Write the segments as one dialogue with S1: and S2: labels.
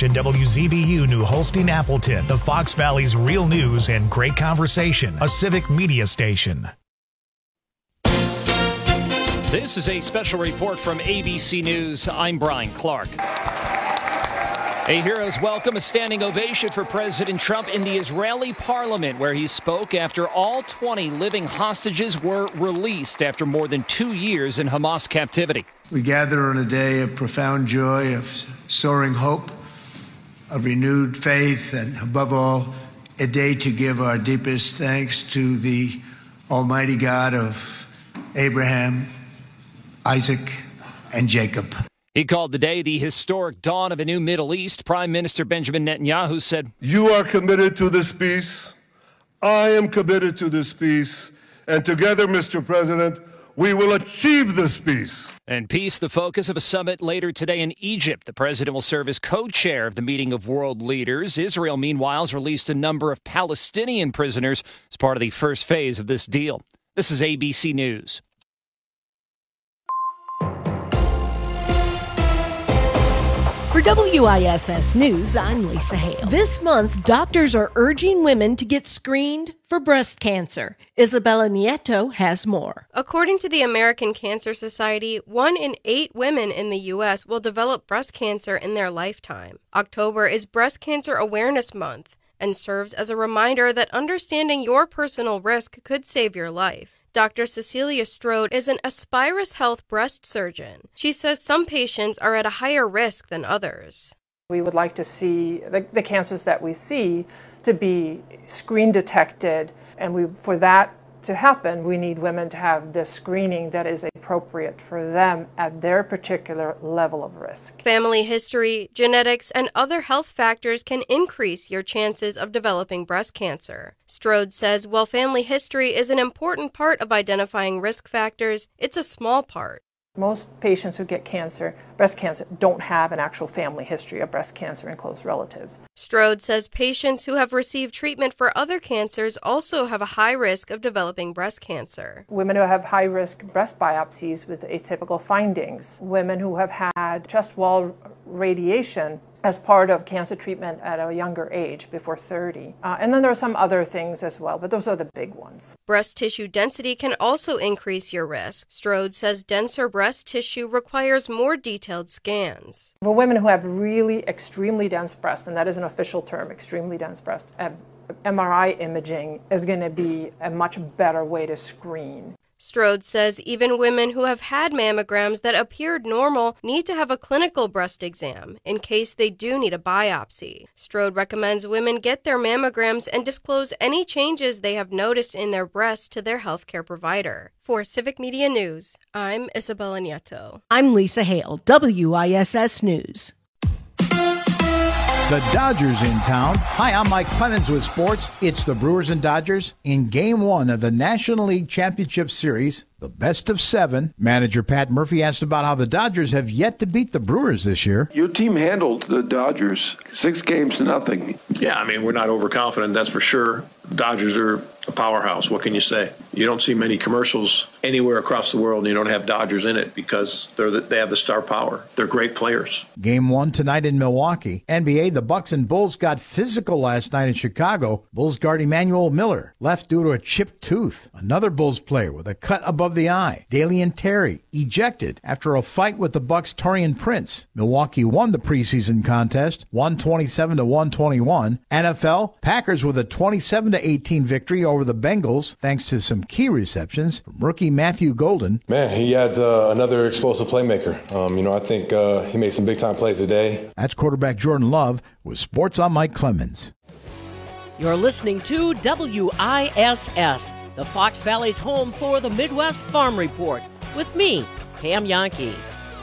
S1: station WZBU New Holstein Appleton, the Fox Valley's real news and great conversation, a civic media station.
S2: This is a special report from ABC News. I'm Brian Clark. A hero's welcome, a standing ovation for President Trump in the Israeli parliament, where he spoke after all 20 living hostages were released after more than 2 years in Hamas captivity.
S3: We gather on a day of profound joy, of soaring hope, of renewed faith, and above all, a day to give our deepest thanks to the Almighty God of Abraham, Isaac, and Jacob.
S2: He called the day the historic dawn of a new Middle East. Prime Minister Benjamin Netanyahu said,
S4: "You are committed to this peace. I am committed to this peace. And together, Mr. President, we will achieve this peace."
S2: And peace, the focus of a summit later today in Egypt. The president will serve as co-chair of the meeting of world leaders. Israel, meanwhile, has released a number of Palestinian prisoners as part of the first phase of this deal. This is ABC News.
S5: For WISS News, I'm Lisa Hale. This month, doctors are urging women to get screened for breast cancer. Isabella Nieto has more.
S6: According to the American Cancer Society, 1 in 8 women in the U.S. will develop breast cancer in their lifetime. October is Breast Cancer Awareness Month and serves as a reminder that understanding your personal risk could save your life. Dr. Cecilia Strode is an Aspirus Health breast surgeon. She says some patients are at a higher risk than others.
S7: We would like to see the cancers that we see to be screen detected, and for that to happen, we need women to have the screening that is appropriate for them at their particular level of risk.
S6: Family history, genetics, and other health factors can increase your chances of developing breast cancer. Strode says while family history is an important part of identifying risk factors, it's a small part.
S7: Most patients who get breast cancer, don't have an actual family history of breast cancer in close relatives.
S6: Strode says patients who have received treatment for other cancers also have a high risk of developing breast cancer.
S7: Women who have high-risk breast biopsies with atypical findings. Women who have had chest wall radiation as part of cancer treatment at a younger age, before 30. And then there are some other things as well, but those are the big ones.
S6: Breast tissue density can also increase your risk. Strode says denser breast tissue requires more detailed scans.
S7: For women who have really extremely dense breasts, and that is an official term, extremely dense breast, MRI imaging is going to be a much better way to screen.
S6: Strode says even women who have had mammograms that appeared normal need to have a clinical breast exam in case they do need a biopsy. Strode recommends women get their mammograms and disclose any changes they have noticed in their breasts to their healthcare provider. For Civic Media News, I'm Isabella Nieto.
S5: I'm Lisa Hale, WISS News.
S8: The Dodgers in town. Hi, I'm Mike Clemens with sports. It's the Brewers and Dodgers in Game 1 of the National League Championship Series, the best of 7. Manager Pat Murphy asked about how the Dodgers have yet to beat the Brewers this year.
S9: Your team handled the Dodgers 6-0.
S10: Yeah, I mean, we're not overconfident, that's for sure. Dodgers are a powerhouse. What can you say? You don't see many commercials anywhere across the world and you don't have Dodgers in it because they have the star power. They're great players.
S8: Game 1 tonight in Milwaukee. NBA, the Bucks and Bulls got physical last night in Chicago. Bulls guard Emmanuel Miller left due to a chipped tooth. Another Bulls player with a cut above the eye. Dalian Terry ejected after a fight with the Bucks' Taurean Prince. Milwaukee won the preseason contest 127-121. NFL, Packers with a 27-18 victory over the Bengals thanks to some key receptions from rookie Matthew Golden.
S11: Man, he adds another explosive playmaker. I think he made some big-time plays today.
S8: That's quarterback Jordan Love with Sports on Mike Clemens.
S12: You're listening to WISS, the Fox Valley's home for the Midwest Farm Report, with me, Pam Yankee.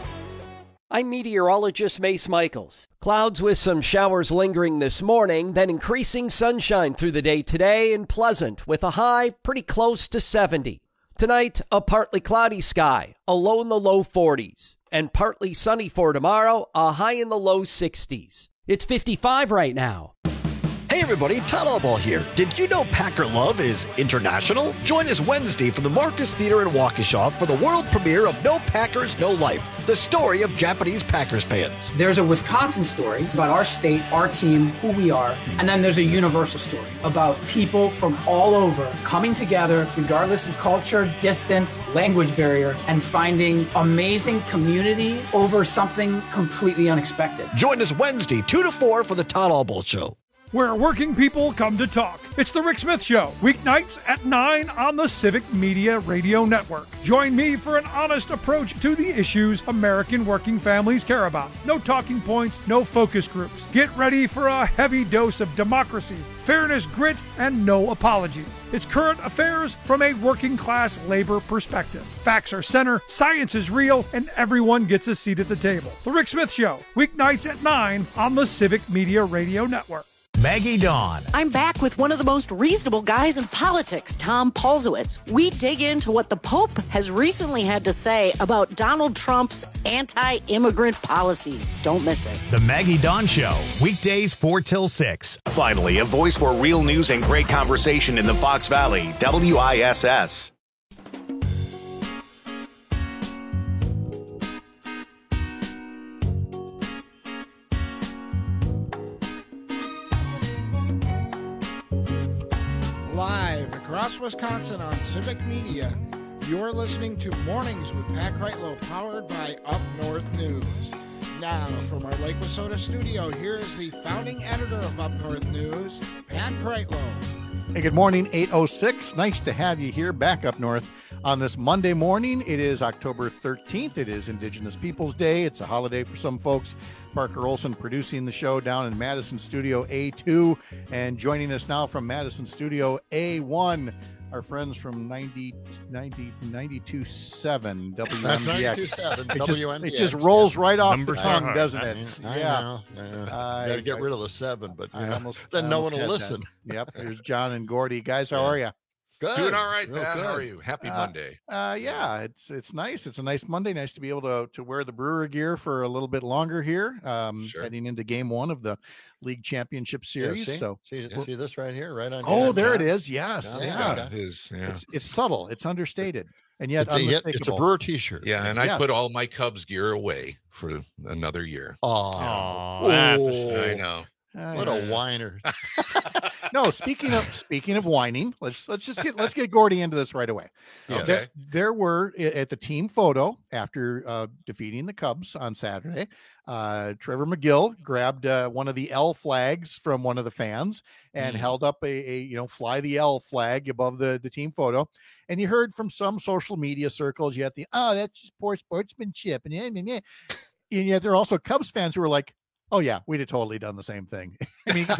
S12: I'm meteorologist Mace Michaels. Clouds with some showers lingering this morning, then increasing sunshine through the day today and pleasant with a high pretty close to 70. Tonight, a partly cloudy sky, a low in the low 40s, and partly sunny for tomorrow, a high in the low 60s. It's 55 right now.
S13: Hey everybody, Todd Allball here. Did you know Packer Love is international? Join us Wednesday from the Marcus Theater in Waukesha for the world premiere of No Packers, No Life, the story of Japanese Packers fans.
S14: There's a Wisconsin story about our state, our team, who we are, and then there's a universal story about people from all over coming together, regardless of culture, distance, language barrier, and finding amazing community over something completely unexpected.
S13: Join us Wednesday, 2 to 4 for the Todd Allball Show.
S15: Where working people come to talk. It's the Rick Smith Show, weeknights at 9 on the Civic Media Radio Network. Join me for an honest approach to the issues American working families care about. No talking points, no focus groups. Get ready for a heavy dose of democracy, fairness, grit, and no apologies. It's current affairs from a working class labor perspective. Facts are center, science is real, and everyone gets a seat at the table. The Rick Smith Show, weeknights at 9 on the Civic Media Radio Network.
S1: Maggie Dawn.
S16: I'm back with one of the most reasonable guys in politics, Tom Polzowitz. We dig into what the Pope has recently had to say about Donald Trump's anti-immigrant policies. Don't miss it.
S1: The Maggie Dawn Show, weekdays 4 till 6. Finally, a voice for real news and great conversation in the Fox Valley, WISS.
S8: Live across Wisconsin on Civic Media, you're listening to Mornings with Pat Kreitlow, powered by Up North News. Now, from our Lake Wissota studio, here is the founding editor of Up North News, Pat Kreitlow.
S17: Hey, good morning, 8:06. Nice to have you here back up north on this Monday morning. It is October 13th. It is Indigenous Peoples Day. It's a holiday for some folks. Parker Olson producing the show down in Madison Studio A2, and joining us now from Madison Studio A1, our friends from 92.7 WMBX.
S8: That's 92.7 WMBX.
S17: It just rolls right off the tongue, doesn't it?
S8: Yeah. Got to get rid of the 7, but then no one will listen.
S17: Yep. There's John and Gordy. Guys, how are you?
S18: Good. Doing all right, Pat. How are you? Happy Monday.
S17: Yeah, it's nice. It's a nice Monday. Nice to be able to wear the Brewer gear for a little bit longer here, heading into game 1 of the League Championship Series.
S8: Yeah, see this right here, right on.
S17: Oh, there it is. Yes.
S18: Yeah. It is. Yeah.
S17: It's subtle. It's understated. And yet
S8: it's a Brewer t-shirt.
S18: Yeah, and I put all my Cubs gear away for another year.
S17: Oh, that's a shame.
S18: I know.
S8: What a whiner.
S17: No, speaking of whining, let's get Gordy into this right away.
S18: Okay.
S17: There were at the team photo after defeating the Cubs on Saturday, Trevor McGill grabbed one of the L flags from one of the fans and held up a fly the L flag above the team photo. And you heard from some social media circles, you had that's just poor sportsmanship, and yet there are also Cubs fans who were like, oh yeah, we'd have totally done the same thing. I mean,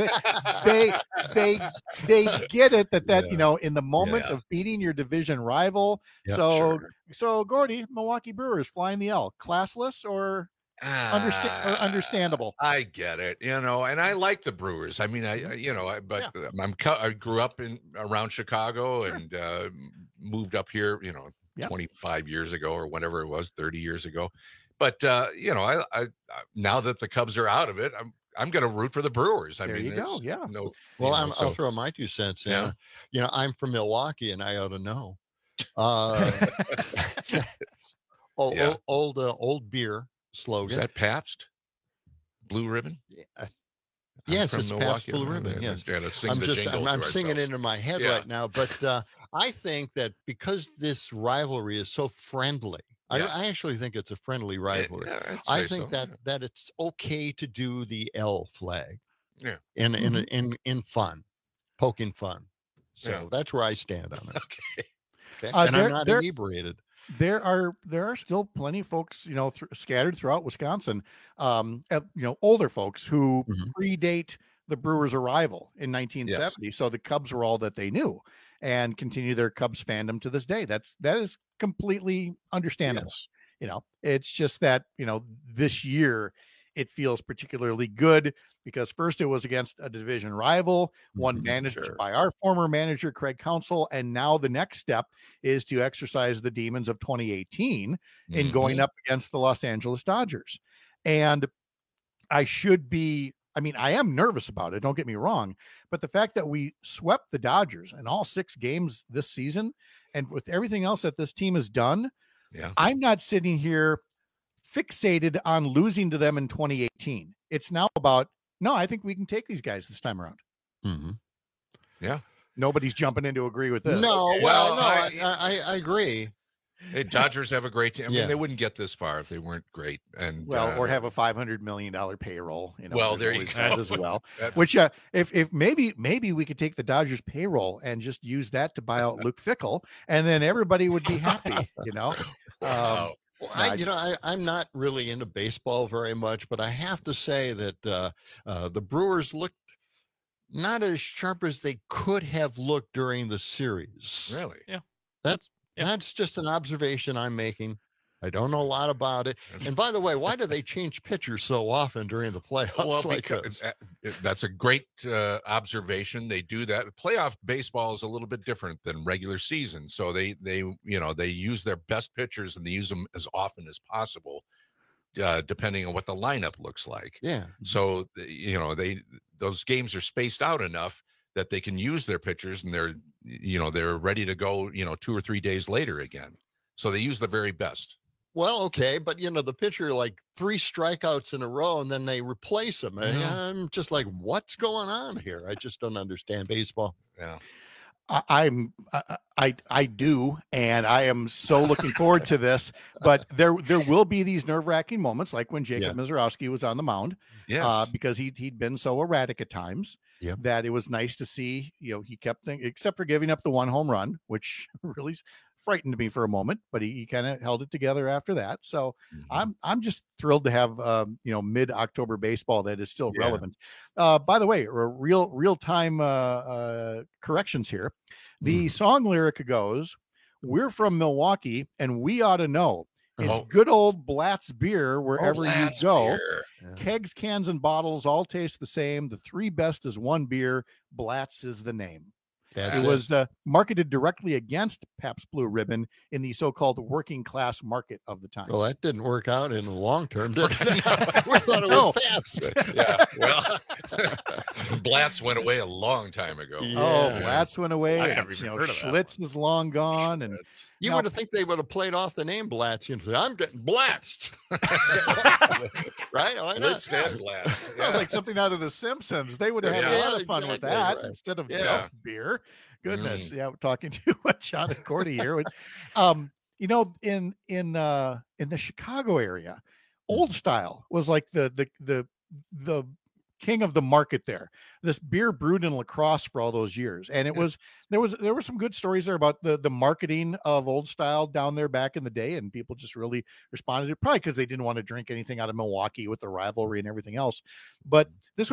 S17: they get it that in the moment of beating your division rival. So Gordy, Milwaukee Brewers flying the L, classless or understandable?
S18: I get it, and I like the Brewers. I mean, I grew up around Chicago and moved up here, 25 years ago or whatever it was, 30 years ago. But I now that the Cubs are out of it, I'm going to root for the Brewers.
S17: There you go. Yeah.
S8: I'll throw my 2 cents in.
S18: Yeah.
S8: I'm from Milwaukee, and I ought to know. Old beer slogan.
S18: Is that Pabst Blue Ribbon?
S8: Yes, it's Pabst Blue Ribbon. Yes, I'm singing it into my head right now. But I think that because this rivalry is so friendly. I actually think it's a friendly rivalry. I think that it's okay to do the L flag, in fun, poking fun. So that's where I stand on it. Okay. And I'm not inebriated.
S17: There are still plenty of folks, scattered throughout Wisconsin, older folks who predate the Brewers' arrival in 1970. Yes. So the Cubs were all that they knew, and continue their Cubs fandom to this day. That is completely understandable. Yes. It's just that, this year it feels particularly good because first it was against a division rival, one managed by our former manager, Craig Counsell. And now the next step is to exercise the demons of 2018 in going up against the Los Angeles Dodgers. And I should be I mean, I am nervous about it. Don't get me wrong, but the fact that we swept the Dodgers in all 6 games this season, and with everything else that this team has done, I'm not sitting here fixated on losing to them in 2018. It's now about, no, I think we can take these guys this time around.
S13: Mm-hmm.
S18: Yeah.
S17: Nobody's jumping in to agree with this.
S13: No, well, no, I agree.
S18: Hey, Dodgers have a great team. I mean, they wouldn't get this far if they weren't great. And
S17: or have a $500 million payroll.
S18: Well, there you go.
S17: As well. Which, if maybe we could take the Dodgers payroll and just use that to buy out Luke Fickell, and then everybody would be happy.
S13: Well, I'm not really into baseball very much, but I have to say that the Brewers looked not as sharp as they could have looked during the series.
S18: Really?
S13: Yeah. That's just an observation I'm making. I don't know a lot about it. And by the way, why do they change pitchers so often during the playoffs?
S18: Well, because that's a great observation. They do that. Playoff baseball is a little bit different than regular season. So they use their best pitchers and they use them as often as possible, depending on what the lineup looks like.
S13: Yeah.
S18: So, those games are spaced out enough that they can use their pitchers and they're ready to go, 2 or 3 days later again. So they use the very best.
S13: Well, okay, but the pitcher, like 3 strikeouts in a row, and then they replace him. I'm just like, what's going on here? I just don't understand baseball.
S18: Yeah.
S17: I do, and I am so looking forward to this. But there will be these nerve-wracking moments, like when Jacob Misiorowski was on the mound, because he'd been so erratic at times that it was nice to see. He kept things, except for giving up the 1 home run, which really frightened me for a moment, but he kind of held it together after that. So I'm just thrilled to have mid-October baseball that is still relevant. By the way, real time corrections here. The song lyric goes, "We're from Milwaukee and we ought to know. It's good old Blatz beer wherever you go. Kegs, cans, and bottles all taste the same. The 3 best is 1 beer. Blatz is the name." It was marketed directly against Pabst Blue Ribbon in the so-called working class market of the time.
S13: Well, that didn't work out in the long term, did it? We thought it was Pabst.
S18: Yeah, well, Blatz went away a long time ago.
S17: Blatz went away.
S18: I never even heard of that
S17: Schlitz is long gone. And
S13: you would have think they would have played off the name Blatz. I'm getting Blatzed. Right? Why not?
S18: Let's have Blatz.
S17: Sounds like something out of The Simpsons. They would have had a lot of fun with that instead of beer. Goodness. We're talking to John and Cordy here. In the Chicago area, Old Style was like the king of the market there. This beer brewed in La Crosse for all those years. And there were some good stories there about the marketing of Old Style down there back in the day. And people just really responded to it, probably because they didn't want to drink anything out of Milwaukee with the rivalry and everything else. But this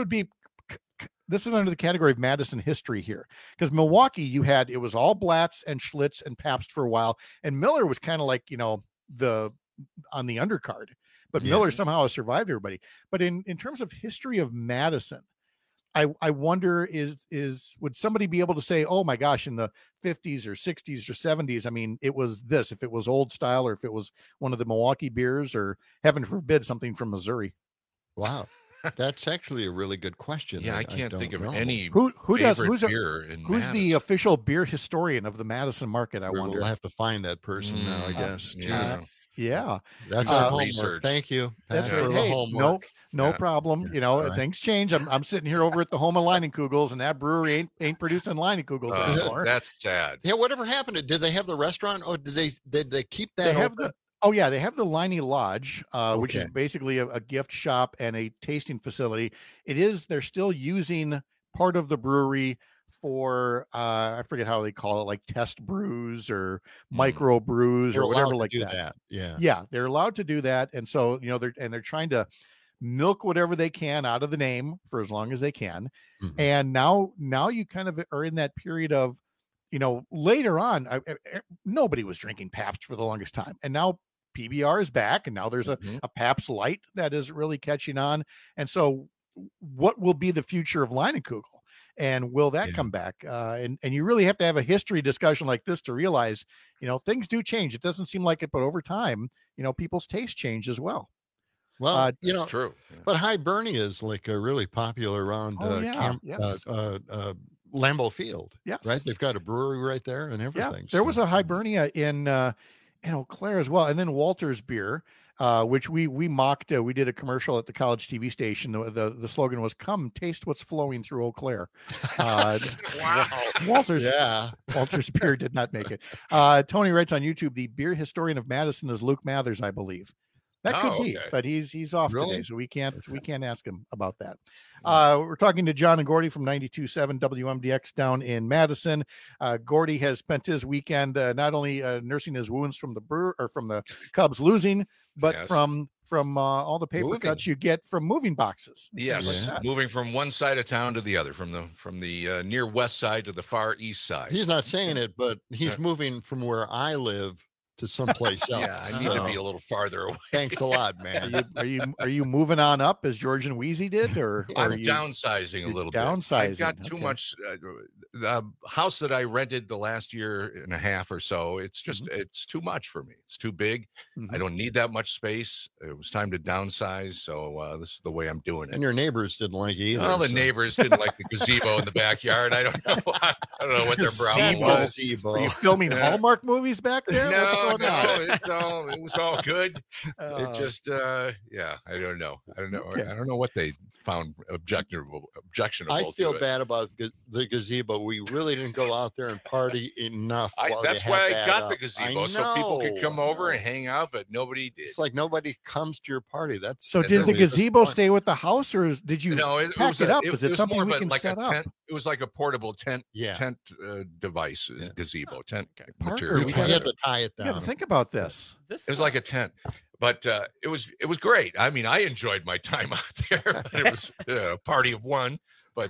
S17: is under the category of Madison history here, because Milwaukee, it was all Blatz and Schlitz and Pabst for a while. And Miller was kind of like, on the undercard. But Miller somehow survived everybody. But in terms of history of Madison, I wonder would somebody be able to say, oh my gosh, in the 50s or 60s or 70s, I mean, it was this, if it was Old Style or if it was one of the Milwaukee beers or heaven forbid something from Missouri.
S13: Wow. That's actually a really good question.
S18: Yeah, I can't think of any
S17: who's
S18: the
S17: official beer historian of the Madison market. I wonder.
S13: We'll have to find that person now, I guess.
S17: Yeah,
S13: that's our homework. Research. Thank you.
S17: That's
S13: for the homework.
S17: No problem. Things change. I'm sitting here over at the home of Leinenkugels, and that brewery ain't producing Leinenkugels anymore.
S18: That's sad.
S13: Yeah, whatever happened? Did they have the restaurant, or did they keep that?
S17: They have the Leinie Lodge, which is basically a gift shop and a tasting facility. They're still using part of the brewery for I forget how they call it, like test brews or micro brews or whatever like that. Yeah, they're allowed to do that, and so they're trying to milk whatever they can out of the name for as long as they can. And now you kind of are in that period of, later on, nobody was drinking Pabst for the longest time, and now PBR is back, and now there's a Pabst Light that is really catching on. And so what will be the future of Leinenkugel? And will that come back? And you really have to have a history discussion like this to realize, things do change. It doesn't seem like it, but over time, people's taste change as well.
S13: Well,
S18: That's true. Yeah.
S13: But Hibernia is like really popular around Lambeau Field.
S17: Yes.
S13: Right. They've got a brewery right there and everything.
S17: Yeah. There was a Hibernia in Eau Claire as well. And then Walter's Beer, which we mocked. We did a commercial at the college TV station. The slogan was, "Come taste what's flowing through Eau Claire."
S18: Wow.
S17: Walter's Beer did not make it. Tony writes on YouTube, the beer historian of Madison is Luke Mathers, I believe. That could be, but he's off today, so we can't ask him about that. We're talking to John and Gordy from 92.7 WMDX down in Madison. Gordy has spent his weekend not only nursing his wounds from the Cubs losing, but from all the paper cuts you get from moving boxes.
S18: Yes, moving from one side of town to the other, from the near west side to the far east side.
S13: He's not saying it, but he's moving from where I live to someplace else.
S18: Yeah, I need to be a little farther away.
S13: Thanks a lot, man.
S17: Are you moving on up as George and Wheezy did, or
S18: I'm downsizing a little bit? I got too much. The house that I rented the last year and a half or so, it's just it's too much for me. It's too big. I don't need that much space. It was time to downsize, so this is the way I'm doing it.
S13: And your neighbors didn't like it either.
S18: Well, the neighbors didn't like the gazebo in the backyard. I don't know. I don't know what their problem was.
S17: Are you filming Hallmark movies back there?
S18: No, it was all good. It just, I don't know. Okay. I don't know what they found objectionable.
S13: I feel bad about the gazebo. We really didn't go out there and party enough.
S18: That's why I got the gazebo, so people could come over and hang out, but nobody did.
S13: It's like nobody comes to your party.
S17: So did the gazebo stay with the house, or did you pack it up?
S18: Is
S17: it something we can set up?
S18: Tent. It was like a portable tent device, gazebo, tent
S13: Parker, we had to tie it down.
S17: Yeah, think about this.
S18: It was like a tent, but it was great. I mean, I enjoyed my time out there. But it was a party of one, but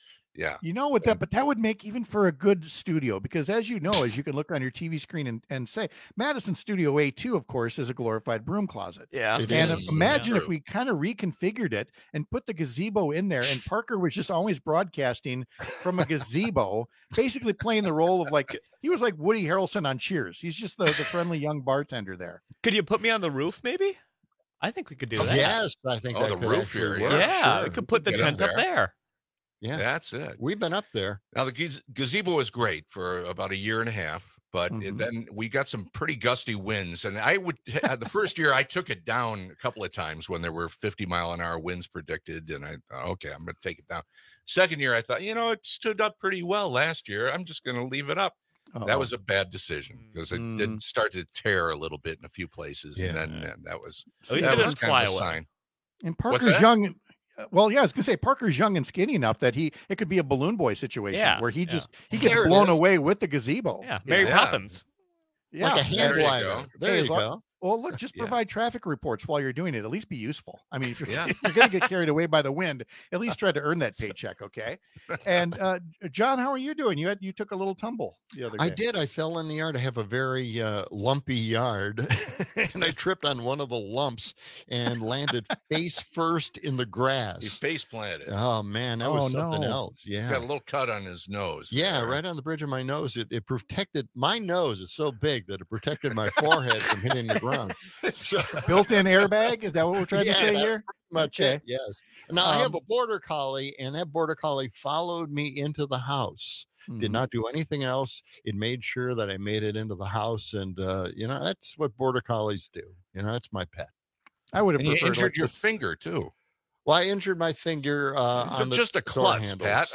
S17: you know what but that would make even for a good studio, because as you know, as you can look on your TV screen and say, Madison Studio A2, of course, is a glorified broom closet.
S2: Yeah.
S17: Imagine if we kind of reconfigured it and put the gazebo in there, and Parker was just always broadcasting from a gazebo, basically playing the role of he was like Woody Harrelson on Cheers. He's just the friendly young bartender there.
S2: Could you put me on the roof, maybe? I think we could do that.
S13: Yes, I think
S18: the roof here.
S2: Yeah, we could put the tent up there.
S13: Yeah,
S18: that's it.
S13: We've been up there.
S18: Now, the gazebo was great for about a year and a half, but then we got some pretty gusty winds. And the first year I took it down a couple of times when there were 50-mile-an-hour winds predicted. And I thought, okay, I'm going to take it down. Second year, I thought, it stood up pretty well last year. I'm just going to leave it up. That was a bad decision, because it did start to tear a little bit in a few places. And then that was kind of a sign.
S17: And Parker's young. Well, yeah, I was gonna say Parker's young and skinny enough that it could be a balloon boy situation where he gets blown away with the gazebo.
S2: Yeah, Mary Poppins.
S17: Yeah,
S13: like a hand glider. There you go.
S17: Well, look, just provide traffic reports while you're doing it. At least be useful. I mean, if you're going to get carried away by the wind, at least try to earn that paycheck, okay? And John, how are you doing? You took a little tumble the other day.
S13: I did. I fell in the yard. I have a very lumpy yard, and I tripped on one of the lumps and landed face first in the grass.
S18: He face planted.
S13: Oh man, that was something else. Yeah,
S18: he got a little cut on his nose.
S13: Yeah, right on the bridge of my nose. It protected my nose. Is so big that it protected my forehead from hitting the ground.
S17: So, built-in airbag, is that what we're trying to say here?
S13: Much okay. Yes. Now I have a border collie, and that border collie followed me into the house. Did not do anything else. It made sure that I made it into the house, and that's what border collies do. That's my pet.
S17: I would have
S18: preferred. You injured your finger too.
S13: Well, I injured my finger on
S18: just a klutz, Pat.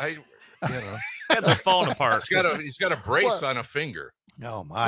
S2: That's falling apart.
S18: He's got a brace on a finger.
S17: No, my.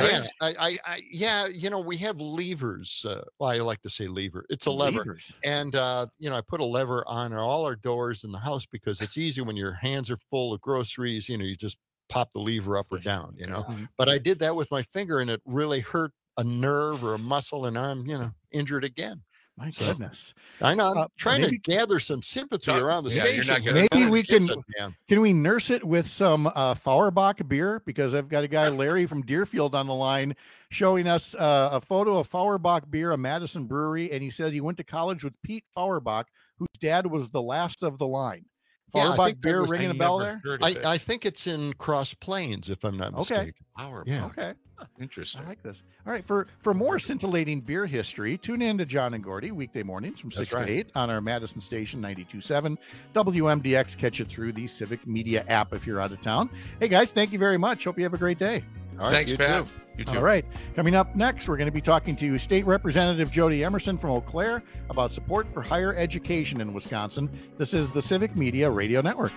S13: Yeah, we have levers. I like to say lever. It's a lever.
S17: Levers.
S13: And, I put a lever on all our doors in the house because it's easy when your hands are full of groceries. You just pop the lever up or down, But I did that with my finger, and it really hurt a nerve or a muscle, and I'm, injured again.
S17: My goodness.
S13: I know. I'm trying to gather some sympathy around the station.
S17: Maybe we can we nurse it with some Feuerbach beer? Because I've got a guy, Larry from Deerfield, on the line showing us a photo of Feuerbach beer, a Madison brewery. And he says he went to college with Pete Feuerbach, whose dad was the last of the line. Feuerbach beer ringing a bell there?
S13: I think it's in Cross Plains, if I'm not mistaken.
S17: Okay.
S18: Interesting.
S17: I like this. All right, for more scintillating beer history, tune in to John and Gordy weekday mornings from 6 to 8 on our Madison station 92.7 WMDX. Catch it through the Civic Media app if you're out of town. Hey guys, thank you very much. Hope you have a great day.
S13: All right,
S18: thanks, Pat. You too.
S17: All right. Coming up next, we're going to be talking to State Representative Jody Emerson from Eau Claire about support for higher education in Wisconsin. This is the Civic Media Radio Network.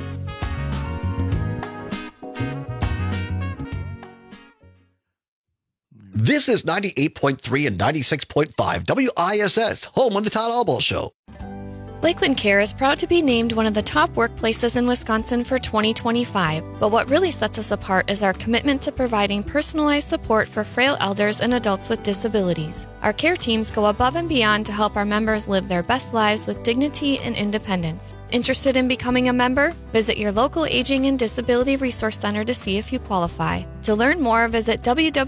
S19: This is 98.3 and 96.5 WISS, home of the Todd Albaugh Show.
S20: Lakeland Care is proud to be named one of the top workplaces in Wisconsin for 2025. But what really sets us apart is our commitment to providing personalized support for frail elders and adults with disabilities. Our care teams go above and beyond to help our members live their best lives with dignity and independence. Interested in becoming a member? Visit your local Aging and Disability Resource Center to see if you qualify. To learn more, visit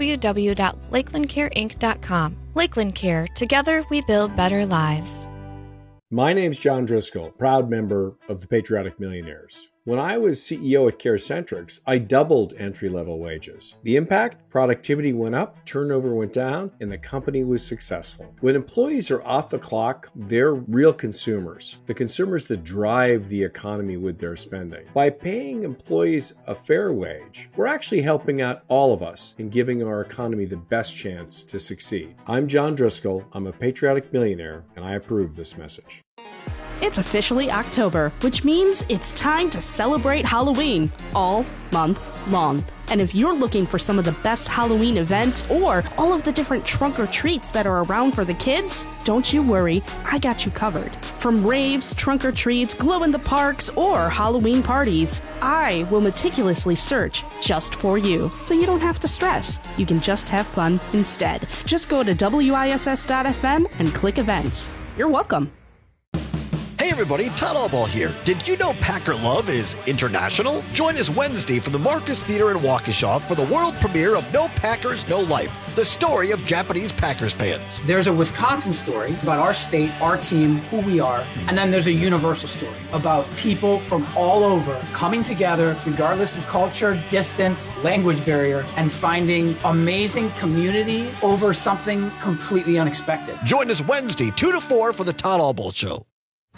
S20: www.lakelandcareinc.com. Lakeland Care. Together, we build better lives.
S21: My name's John Driscoll, proud member of the Patriotic Millionaires. When I was CEO at CareCentrix, I doubled entry-level wages. The impact? Productivity went up, turnover went down, and the company was successful. When employees are off the clock, they're real consumers, the consumers that drive the economy with their spending. By paying employees a fair wage, we're actually helping out all of us in giving our economy the best chance to succeed. I'm John Driscoll, I'm a patriotic millionaire, and I approve this message.
S22: It's officially October, which means it's time to celebrate Halloween all month long. And if you're looking for some of the best Halloween events or all of the different trunk or treats that are around for the kids, don't you worry, I got you covered. From raves, trunk or treats, glow in the parks, or Halloween parties, I will meticulously search just for you, so you don't have to stress. You can just have fun instead. Just go to WISS.FM and click events. You're welcome.
S19: Hey everybody, Todd Albaugh here. Did you know Packer Love is international? Join us Wednesday from the Marcus Theater in Waukesha for the world premiere of No Packers, No Life, the story of Japanese Packers fans.
S14: There's a Wisconsin story about our state, our team, who we are, and then there's a universal story about people from all over coming together, regardless of culture, distance, language barrier, and finding amazing community over something completely unexpected.
S19: Join us Wednesday, 2 to 4 for the Todd Albaugh Show.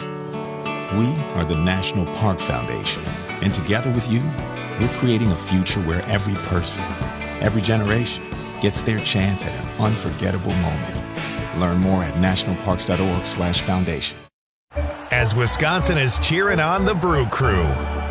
S23: We are the National Park Foundation, and together with you, we're creating a future where every person, every generation gets their chance at an unforgettable moment. Learn more at nationalparks.org/foundation.
S1: As Wisconsin is cheering on the Brew Crew.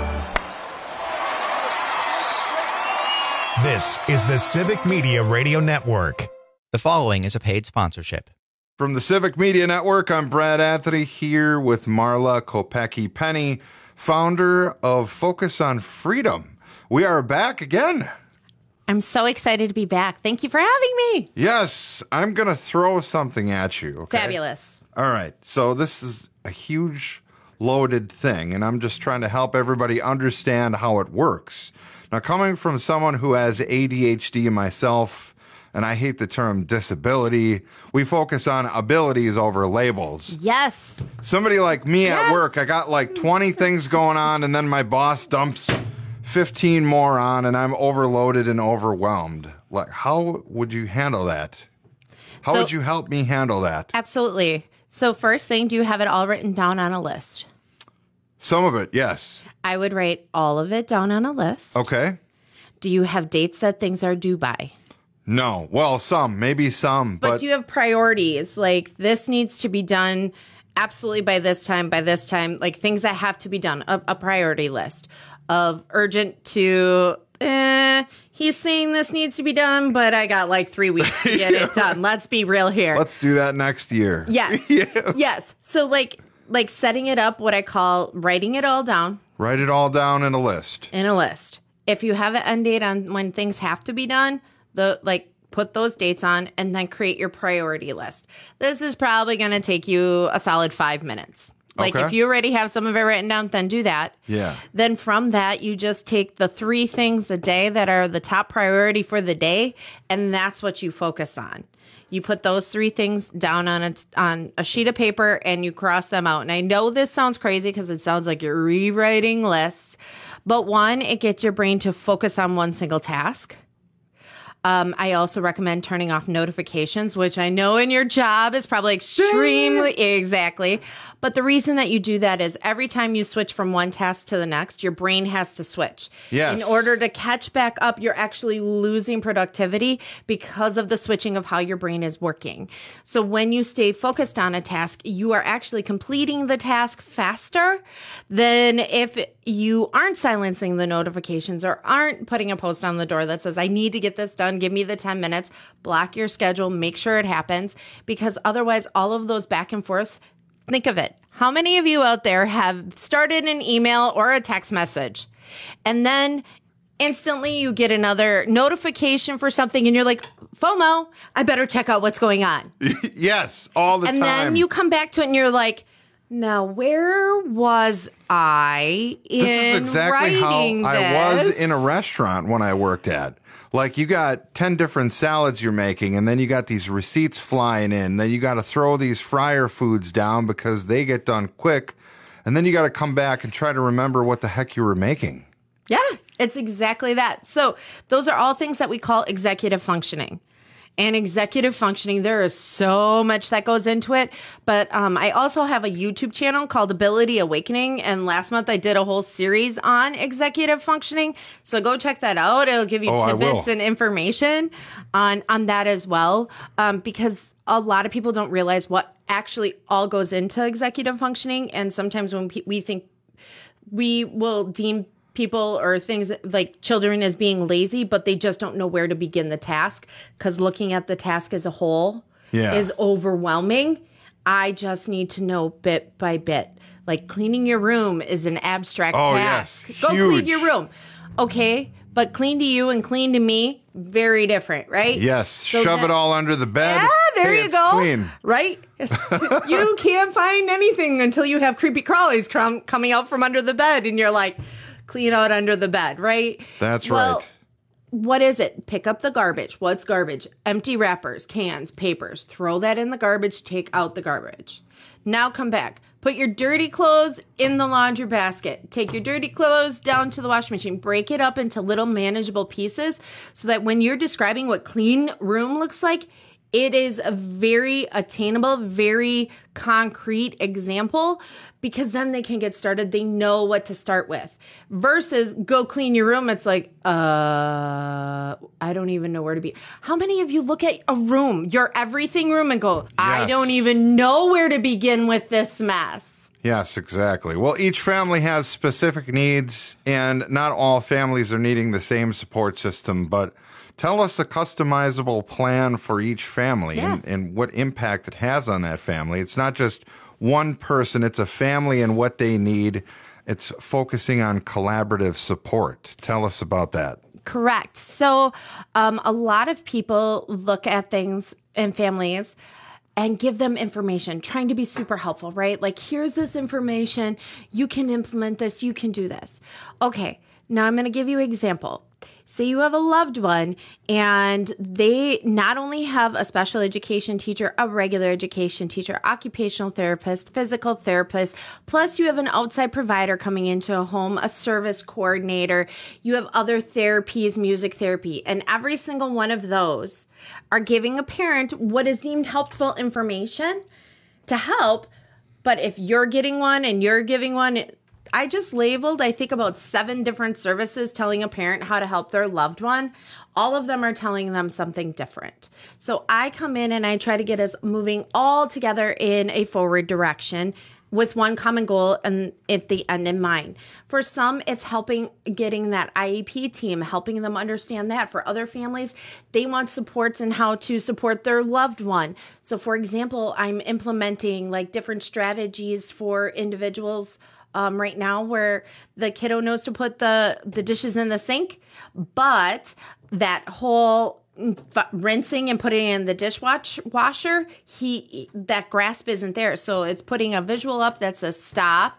S1: This is the Civic Media Radio Network.
S24: The following is a paid sponsorship.
S25: From the Civic Media Network, I'm Brad Anthony here with Marla Kopecki-Penny, founder of Focus on Freedom. We are back again.
S26: I'm so excited to be back. Thank you for having me.
S25: Yes, I'm going to throw something at you. Okay?
S26: Fabulous.
S25: All right. So this is a huge loaded thing, and I'm just trying to help everybody understand how it works. Now, coming from someone who has ADHD myself, and I hate the term disability, we focus on abilities over labels.
S26: Yes.
S25: Somebody like me at work, I got like 20 things going on, and then my boss dumps 15 more on, and I'm overloaded and overwhelmed. Like, how would you handle that? How would you help me handle that?
S26: Absolutely. So first thing, do you have it all written down on a list?
S25: Some of it, yes.
S26: I would write all of it down on a list.
S25: Okay.
S26: Do you have dates that things are due by?
S25: No. Well, maybe some.
S26: But do you have priorities? Like, this needs to be done absolutely by this time, like things that have to be done, a priority list of urgent to, he's saying this needs to be done, but I got like 3 weeks to get it done. Let's be real here.
S25: Let's do that next year.
S26: Yes. Yes. So like setting it up, what I call writing it all down.
S25: Write it all down in a list.
S26: If you have an end date on when things have to be done, put those dates on and then create your priority list. This is probably going to take you a solid 5 minutes. If you already have some of it written down, then do that.
S25: Yeah.
S26: Then from that, you just take the 3 things a day that are the top priority for the day, and that's what you focus on. You put those 3 things down on a sheet of paper and you cross them out. And I know this sounds crazy because it sounds like you're rewriting lists. But 1, it gets your brain to focus on one single task. I also recommend turning off notifications, which I know in your job is probably extremely exactly. But the reason that you do that is every time you switch from one task to the next, your brain has to switch.
S25: Yes.
S26: In order to catch back up, you're actually losing productivity because of the switching of how your brain is working. So when you stay focused on a task, you are actually completing the task faster than if you aren't silencing the notifications or aren't putting a post on the door that says, I need to get this done. Give me the 10 minutes. Block your schedule. Make sure it happens, because otherwise all of those back and forths, think of it. How many of you out there have started an email or a text message and then instantly you get another notification for something and you're like, FOMO, I better check out what's going on.
S25: Yes, all the time.
S26: And then you come back to it and you're like, now where was I in
S25: This is exactly how I was in a restaurant when I worked at. Like, you got 10 different salads you're making, and then you got these receipts flying in. Then you got to throw these fryer foods down because they get done quick. And then you got to come back and try to remember what the heck you were making.
S26: Yeah, it's exactly that. So those are all things that we call executive functioning. And executive functioning, there is so much that goes into it. But I also have a YouTube channel called Ability Awakening. And last month I did a whole series on executive functioning. So go check that out. It'll give you tidbits and information on that as well. Because a lot of people don't realize what actually all goes into executive functioning. And sometimes when we think we will deem people or things like children as being lazy, but they just don't know where to begin the task, because looking at the task as a whole is overwhelming. I just need to know bit by bit. Like cleaning your room is an abstract task.
S25: Yes.
S26: Go
S25: Huge.
S26: clean your room. Okay, but clean to you and clean to me, very different, right?
S25: Yes,
S26: So
S25: shove it all under the bed.
S26: Yeah, there
S25: Hey,
S26: you
S25: it's
S26: go.
S25: Clean.
S26: Right? You can't find anything until you have creepy crawlies coming out from under the bed, and you're like, clean out under the bed, right?
S25: That's
S26: Well,
S25: right.
S26: What is it? Pick up the garbage. What's garbage? Empty wrappers, cans, papers. Throw that in the garbage. Take out the garbage. Now come back. Put your dirty clothes in the laundry basket. Take your dirty clothes down to the washing machine. Break it up into little manageable pieces so that when you're describing what clean room looks like, it is a very attainable, very concrete example, because then they can get started. They know what to start with versus go clean your room. It's like, I don't even know where to be. How many of you look at a room, your everything room, and go, I don't even know where to begin with this mess?
S25: Yes, exactly. Well, each family has specific needs, and not all families are needing the same support system, but tell us a customizable plan for each family and what impact it has on that family. It's not just one person, it's a family and what they need. It's focusing on collaborative support. Tell us about that.
S26: Correct. So a lot of people look at things in families and give them information, trying to be super helpful, right? Like, here's this information. You can implement this. You can do this. Okay, now I'm going to give you an example. Say you have a loved one and they not only have a special education teacher, a regular education teacher, occupational therapist, physical therapist, plus you have an outside provider coming into a home, a service coordinator, you have other therapies, music therapy, and every single one of those are giving a parent what is deemed helpful information to help. But if you're getting one and you're giving one, I just labeled, I think, about 7 different services telling a parent how to help their loved one. All of them are telling them something different. So I come in and I try to get us moving all together in a forward direction with one common goal and at the end in mind. For some, it's helping getting that IEP team, helping them understand that. For other families, they want supports in how to support their loved one. So for example, I'm implementing like different strategies for individuals right now where the kiddo knows to put the dishes in the sink, but that whole rinsing and putting it in the dishwasher, that grasp isn't there. So it's putting a visual up that says stop,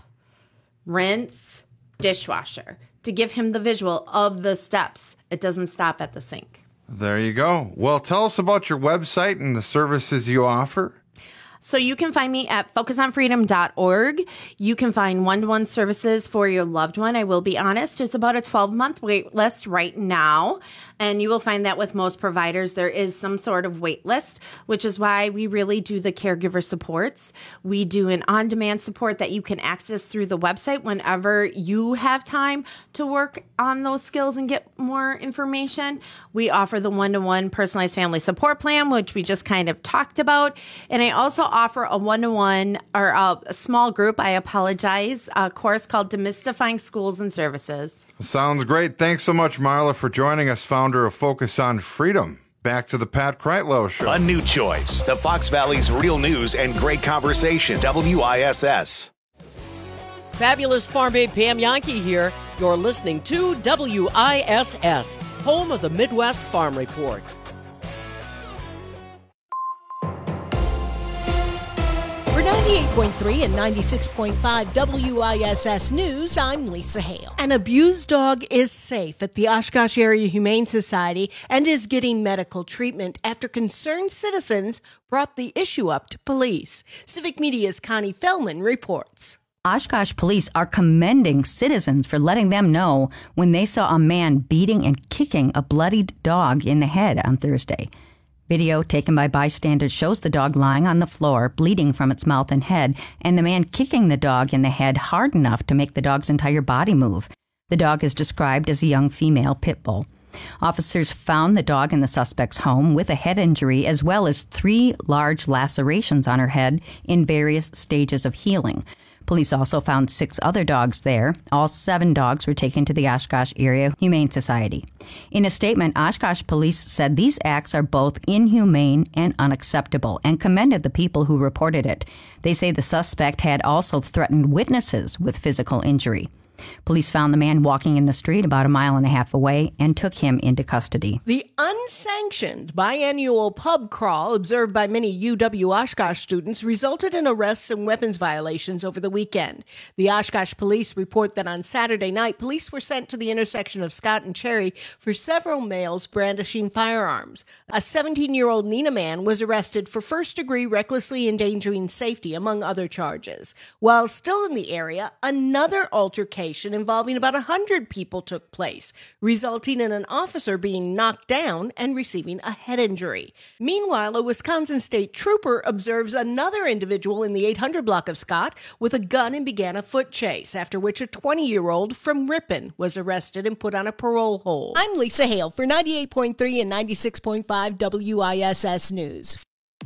S26: rinse, dishwasher to give him the visual of the steps. It doesn't stop at the sink.
S25: There you go. Well, tell us about your website and the services you offer.
S26: So you can find me at focusonfreedom.org. You can find one-to-one services for your loved one. I will be honest, it's about a 12-month wait list right now. And you will find that with most providers, there is some sort of wait list, which is why we really do the caregiver supports. We do an on-demand support that you can access through the website whenever you have time to work on those skills and get more information. We offer the one-to-one personalized family support plan, which we just kind of talked about. And I also offer a one-to-one or a small group, I apologize, a course called Demystifying Schools and Services.
S25: Sounds great. Thanks so much, Marla, for joining us, founder of Focus on Freedom. Back to the Pat Kreitlow Show.
S1: A new choice. The Fox Valley's real news and great conversation. WISS.
S12: Fabulous Farm Babe Pam Yankee here. You're listening to WISS, home of the Midwest Farm Report.
S3: For 98.3 and 96.5 WISS News, I'm Lisa Hale. An abused dog is safe at the Oshkosh Area Humane Society and is getting medical treatment after concerned citizens brought the issue up to police. Civic Media's Connie Fellman reports.
S4: Oshkosh police are commending citizens for letting them know when they saw a man beating and kicking a bloodied dog in the head on Thursday. Video taken by bystanders shows the dog lying on the floor, bleeding from its mouth and head, and the man kicking the dog in the head hard enough to make the dog's entire body move. The dog is described as a young female pit bull. Officers found the dog in the suspect's home with a head injury as well as 3 large lacerations on her head in various stages of healing. Police also found 6 other dogs there. All 7 dogs were taken to the Oshkosh Area Humane Society. In a statement, Oshkosh police said these acts are both inhumane and unacceptable and commended the people who reported it. They say the suspect had also threatened witnesses with physical injury. Police found the man walking in the street about a mile and a half away and took him into custody.
S3: The unsanctioned biannual pub crawl observed by many UW Oshkosh students resulted in arrests and weapons violations over the weekend. The Oshkosh police report that on Saturday night, police were sent to the intersection of Scott and Cherry for several males brandishing firearms. A 17-year-old Neenah man was arrested for first-degree recklessly endangering safety, among other charges. While still in the area, another altercation involving about 100 people took place, resulting in an officer being knocked down and receiving a head injury. Meanwhile, a Wisconsin state trooper observes another individual in the 800 block of Scott with a gun and began a foot chase, after which a 20-year-old from Ripon was arrested and put on a parole hold. I'm Lisa Hale for 98.3 and 96.5 WISS News.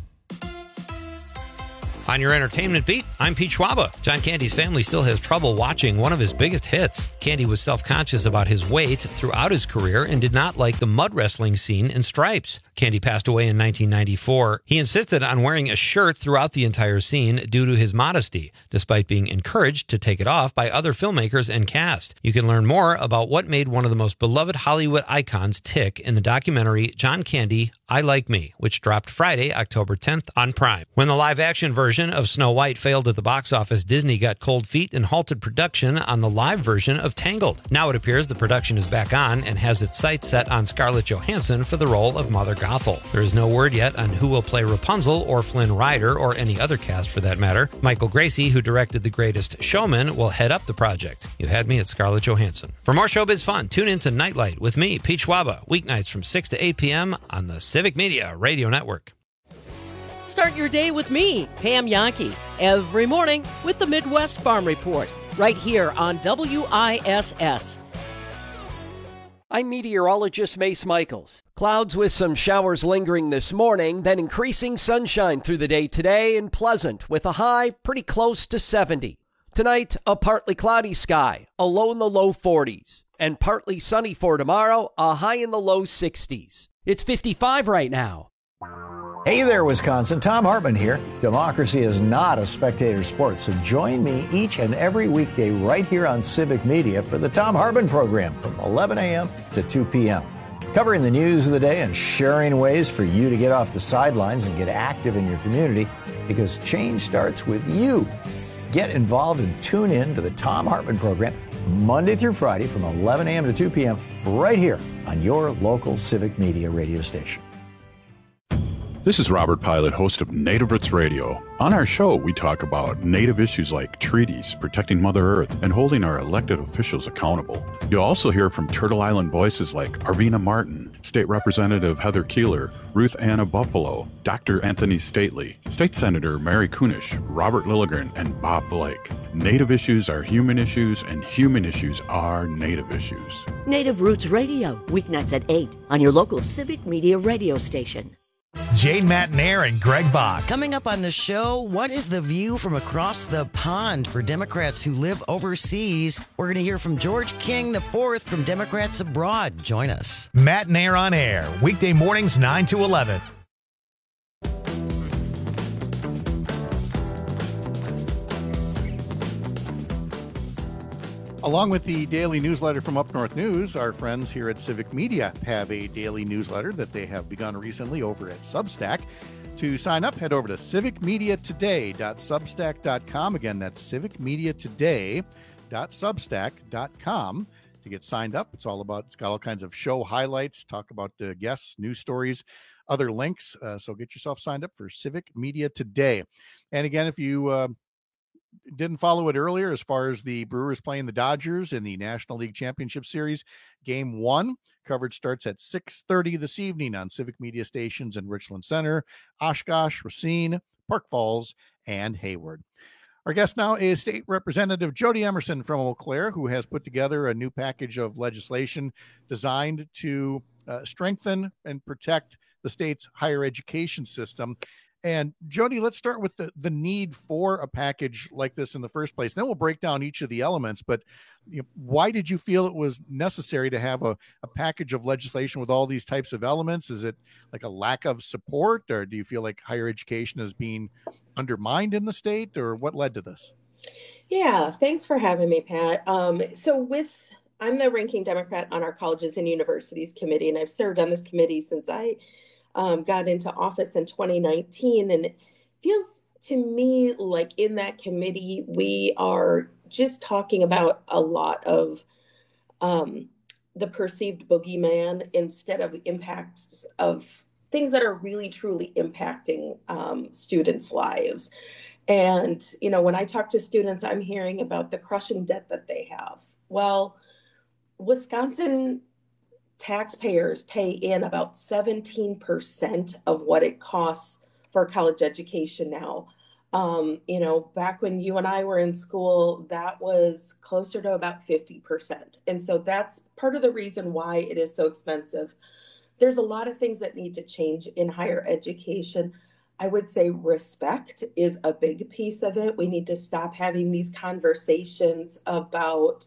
S5: On your entertainment beat, I'm Pete Schwaba. John Candy's family still has trouble watching one of his biggest hits. Candy was self-conscious about his weight throughout his career and did not like the mud wrestling scene in Stripes. Candy passed away in 1994. He insisted on wearing a shirt throughout the entire scene due to his modesty, despite being encouraged to take it off by other filmmakers and cast. You can learn more about what made one of the most beloved Hollywood icons tick in the documentary John Candy, I Like Me, which dropped Friday, October 10th on Prime. When the live-action version of Snow White failed at the box office, Disney got cold feet and halted production on the live version of Tangled. Now it appears the production is back on and has its sights set on Scarlett Johansson for the role of Mother Gothel. There is no word yet on who will play Rapunzel or Flynn Rider or any other cast for that matter. Michael Gracie, who directed The Greatest Showman, will head up the project. You had me at Scarlett Johansson. For more showbiz fun, tune in to Nightlight with me, Pete Schwaba, weeknights from 6 to 8 p.m. on the Civic Media Radio Network.
S12: Start your day with me, Pam Yankee, every morning with the Midwest Farm Report, right here on WISS. I'm meteorologist Mace Michaels. Clouds with some showers lingering this morning, then increasing sunshine through the day today and pleasant with a high pretty close to 70. Tonight, a partly cloudy sky, a low in the low 40s, and partly sunny for tomorrow, a high in the low 60s. It's 55 right now.
S6: Hey there, Wisconsin. Tom Hartman here. Democracy is not a spectator sport, so join me each and every weekday right here on Civic Media for the Tom Hartman program from 11 a.m. to 2 p.m. Covering the news of the day and sharing ways for you to get off the sidelines and get active in your community, because change starts with you. Get involved and tune in to the Tom Hartman program Monday through Friday from 11 a.m. to 2 p.m. right here on your local Civic Media radio station.
S7: This is Robert Pilot, host of Native Roots Radio. On our show, we talk about Native issues like treaties, protecting Mother Earth, and holding our elected officials accountable. You'll also hear from Turtle Island voices like Arvina Martin, State Representative Heather Keeler, Ruth Anna Buffalo, Dr. Anthony Stately, State Senator Mary Kunish, Robert Lilligren, and Bob Blake. Native issues are human issues, and human issues are Native issues.
S9: Native Roots Radio, weeknights at 8 on your local Civic Media radio station.
S1: Jane Matanair and Greg Bach.
S10: Coming up on the show, what is the view from across the pond for Democrats who live overseas? We're going to hear from George King IV from Democrats Abroad. Join us.
S1: Matanair on Air, weekday mornings 9 to 11.
S17: Along with the daily newsletter from Up North News, our friends here at Civic Media have a daily newsletter that they have begun recently over at Substack. To sign up, head over to civicmediatoday.substack.com. Again, that's civicmediatoday.substack.com to get signed up. It's got all kinds of show highlights, talk about guests, news stories, other links. So get yourself signed up for Civic Media Today. And again, if you didn't follow it earlier, as far as the Brewers playing the Dodgers in the National League Championship Series, Game 1 coverage starts at 6:30 this evening on Civic Media stations in Richland Center, Oshkosh, Racine, Park Falls, and Hayward. Our guest now is State Representative Jody Emerson from Eau Claire, who has put together a new package of legislation designed to strengthen and protect the state's higher education system. And Jody, let's start with the need for a package like this in the first place. Then we'll break down each of the elements. But why did you feel it was necessary to have a package of legislation with all these types of elements? Is it like a lack of support, or do you feel like higher education is being undermined in the state, or what led to this?
S11: Yeah, thanks for having me, Pat. I'm the ranking Democrat on our Colleges and Universities Committee, and I've served on this committee since I got into office in 2019. And it feels to me like in that committee, we are just talking about a lot of the perceived boogeyman instead of impacts of things that are really truly impacting students' lives. And, when I talk to students, I'm hearing about the crushing debt that they have. Well, Wisconsin taxpayers pay in about 17% of what it costs for college education now. Back when you and I were in school, that was closer to about 50%. And so that's part of the reason why it is so expensive. There's a lot of things that need to change in higher education. I would say respect is a big piece of it. We need to stop having these conversations about,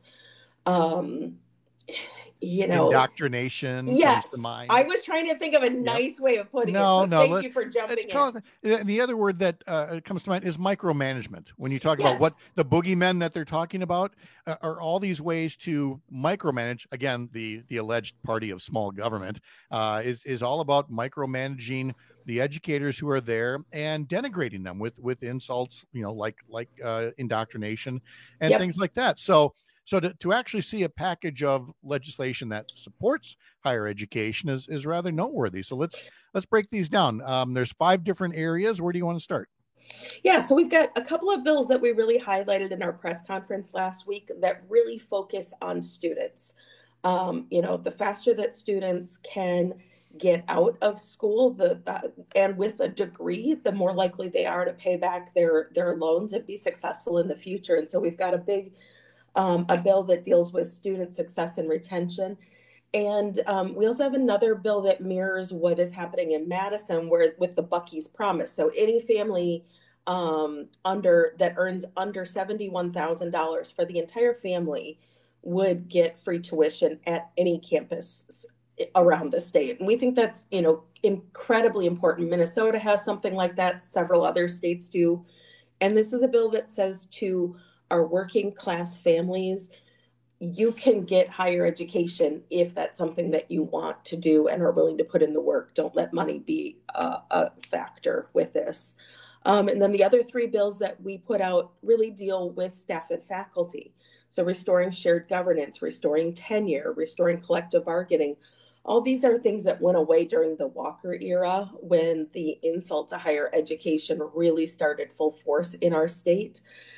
S17: indoctrination.
S11: Yes,
S17: comes to mind.
S11: I was trying to think of a nice way of putting it. Thank you for jumping in.
S17: The other word that comes to mind is micromanagement. When you talk about what the boogeymen that they're talking about are all these ways to micromanage. Again, the alleged party of small government is all about micromanaging the educators who are there and denigrating them with insults, like indoctrination and things like that. So to actually see a package of legislation that supports higher education is rather noteworthy. So let's break these down. There's 5 different areas. Where do you want to start?
S11: Yeah, so we've got a couple of bills that we really highlighted in our press conference last week that really focus on students. The faster that students can get out of school, and with a degree, the more likely they are to pay back their loans and be successful in the future. And so we've got a bill that deals with student success and retention. And we also have another bill that mirrors what is happening in Madison with the Bucky's Promise. So any family that earns under $71,000 for the entire family would get free tuition at any campus around the state. And we think that's, incredibly important. Minnesota has something like that. Several other states do. And this is a bill that says to our working class families, you can get higher education if that's something that you want to do and are willing to put in the work. Don't let money be a factor with this. And then the other 3 bills that we put out really deal with staff and faculty. So restoring shared governance, restoring tenure, restoring collective bargaining, all these are things that went away during the Walker era when the insult to higher education really started full force in our state.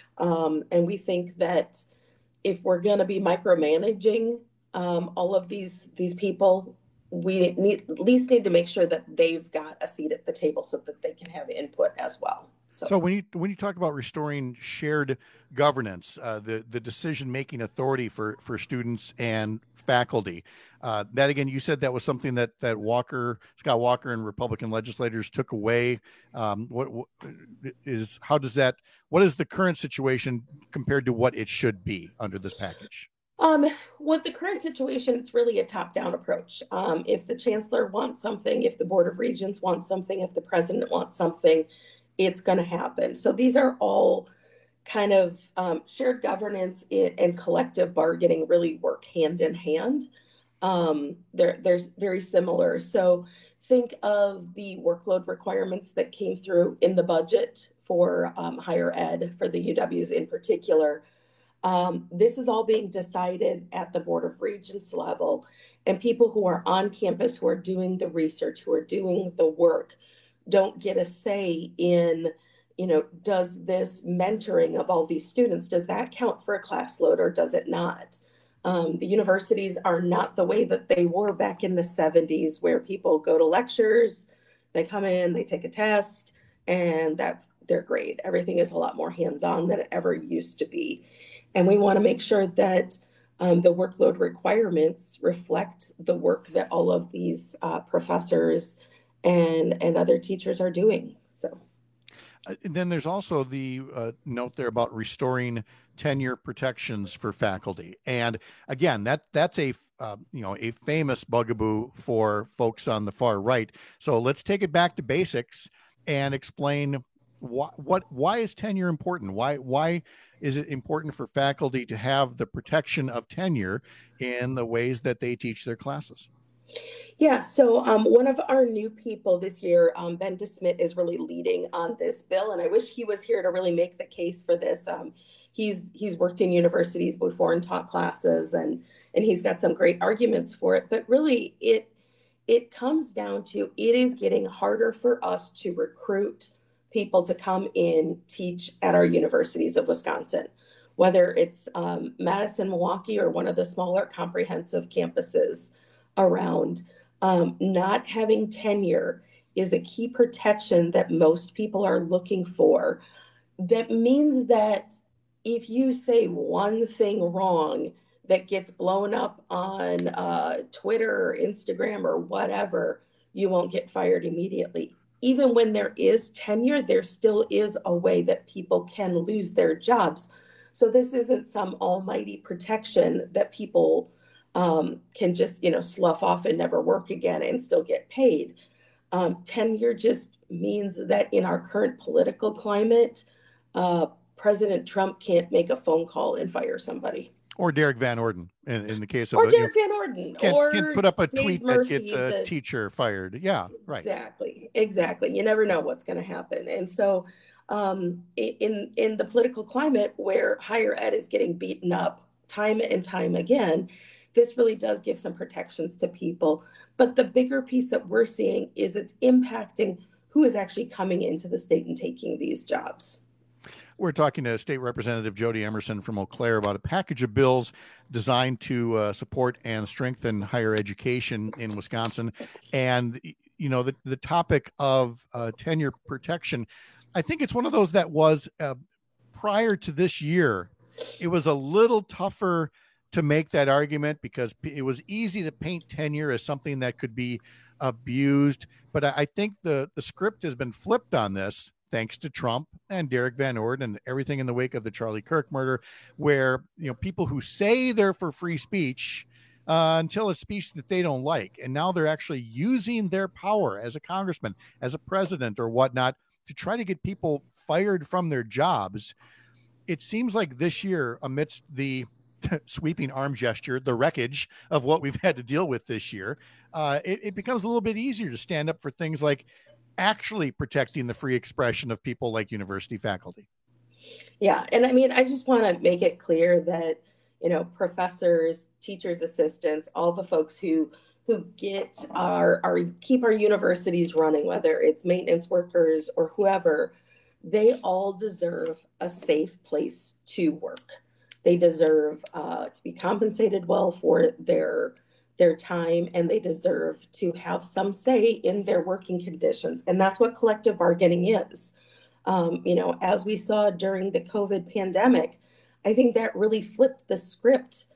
S11: And we think that if we're going to be micromanaging all of these people, we at least need to make sure that they've got a seat at the table so that they can have input as well.
S17: So when you talk about restoring shared governance, the decision-making authority for students and faculty, that again, you said that was something that Scott Walker and Republican legislators took away. What is the current situation compared to what it should be under this package?
S11: With the current situation, it's really a top-down approach. If the chancellor wants something, if the Board of Regents wants something, if the president wants something, it's going to happen. So these are all kind of shared governance and collective bargaining really work hand in hand. They're very similar. So think of the workload requirements that came through in the budget for higher ed, for the UWs in particular. This is all being decided at the Board of Regents level, and people who are on campus, who are doing the research, who are doing the work, don't get a say in, does this mentoring of all these students, does that count for a class load or does it not? The universities are not the way that they were back in the 70s, where people go to lectures, they come in, they take a test, and that's their grade. Everything is a lot more hands-on than it ever used to be. And we want to make sure that the workload requirements reflect the work that all of these professors and other teachers are doing. So,
S17: and then there's also the note there about restoring tenure protections for faculty. And again, that's a famous bugaboo for folks on the far right. So let's take it back to basics and explain why is tenure important? Why is it important for faculty to have the protection of tenure in the ways that they teach their classes?
S11: Yeah, so one of our new people this year, Ben DeSmit, is really leading on this bill, and I wish he was here to really make the case for this. He's worked in universities before and taught classes, and he's got some great arguments for it. But really, it comes down to it is getting harder for us to recruit people to come in, teach at our universities of Wisconsin, whether it's Madison, Milwaukee, or one of the smaller comprehensive campuses around. Not having tenure is a key protection that most people are looking for. That means that if you say one thing wrong that gets blown up on Twitter or Instagram or whatever, you won't get fired immediately. Even when there is tenure, there still is a way that people can lose their jobs. So this isn't some almighty protection that people can just, slough off and never work again and still get paid. Tenure just means that in our current political climate, President Trump can't make a phone call and fire somebody.
S17: Or Derek Van Orden, in the case of...
S11: Or Derek Van Orden.
S17: Can't put up a tweet
S11: Murphy,
S17: that gets a teacher fired. Yeah, right.
S11: Exactly. You never know what's going to happen. And so in the political climate where higher ed is getting beaten up time and time again, this really does give some protections to people. But the bigger piece that we're seeing is it's impacting who is actually coming into the state and taking these jobs.
S17: We're talking to State Representative Jody Emerson from Eau Claire about a package of bills designed to support and strengthen higher education in Wisconsin. And, the topic of tenure protection, I think it's one of those that was prior to this year, it was a little tougher to make that argument because it was easy to paint tenure as something that could be abused. But I think the script has been flipped on this, thanks to Trump and Derek Van Orden and everything in the wake of the Charlie Kirk murder, where people who say they're for free speech until a speech that they don't like, and now they're actually using their power as a congressman, as a president or whatnot, to try to get people fired from their jobs. It seems like this year, amidst the sweeping arm gesture, the wreckage of what we've had to deal with this year, it becomes a little bit easier to stand up for things like actually protecting the free expression of people like university faculty.
S11: Yeah. And I mean, I just want to make it clear that, professors, teachers, assistants, all the folks who get keep our universities running, whether it's maintenance workers or whoever, they all deserve a safe place to work. They deserve to be compensated well for their time, and they deserve to have some say in their working conditions. And that's what collective bargaining is. As we saw during the COVID pandemic, I think that really flipped the script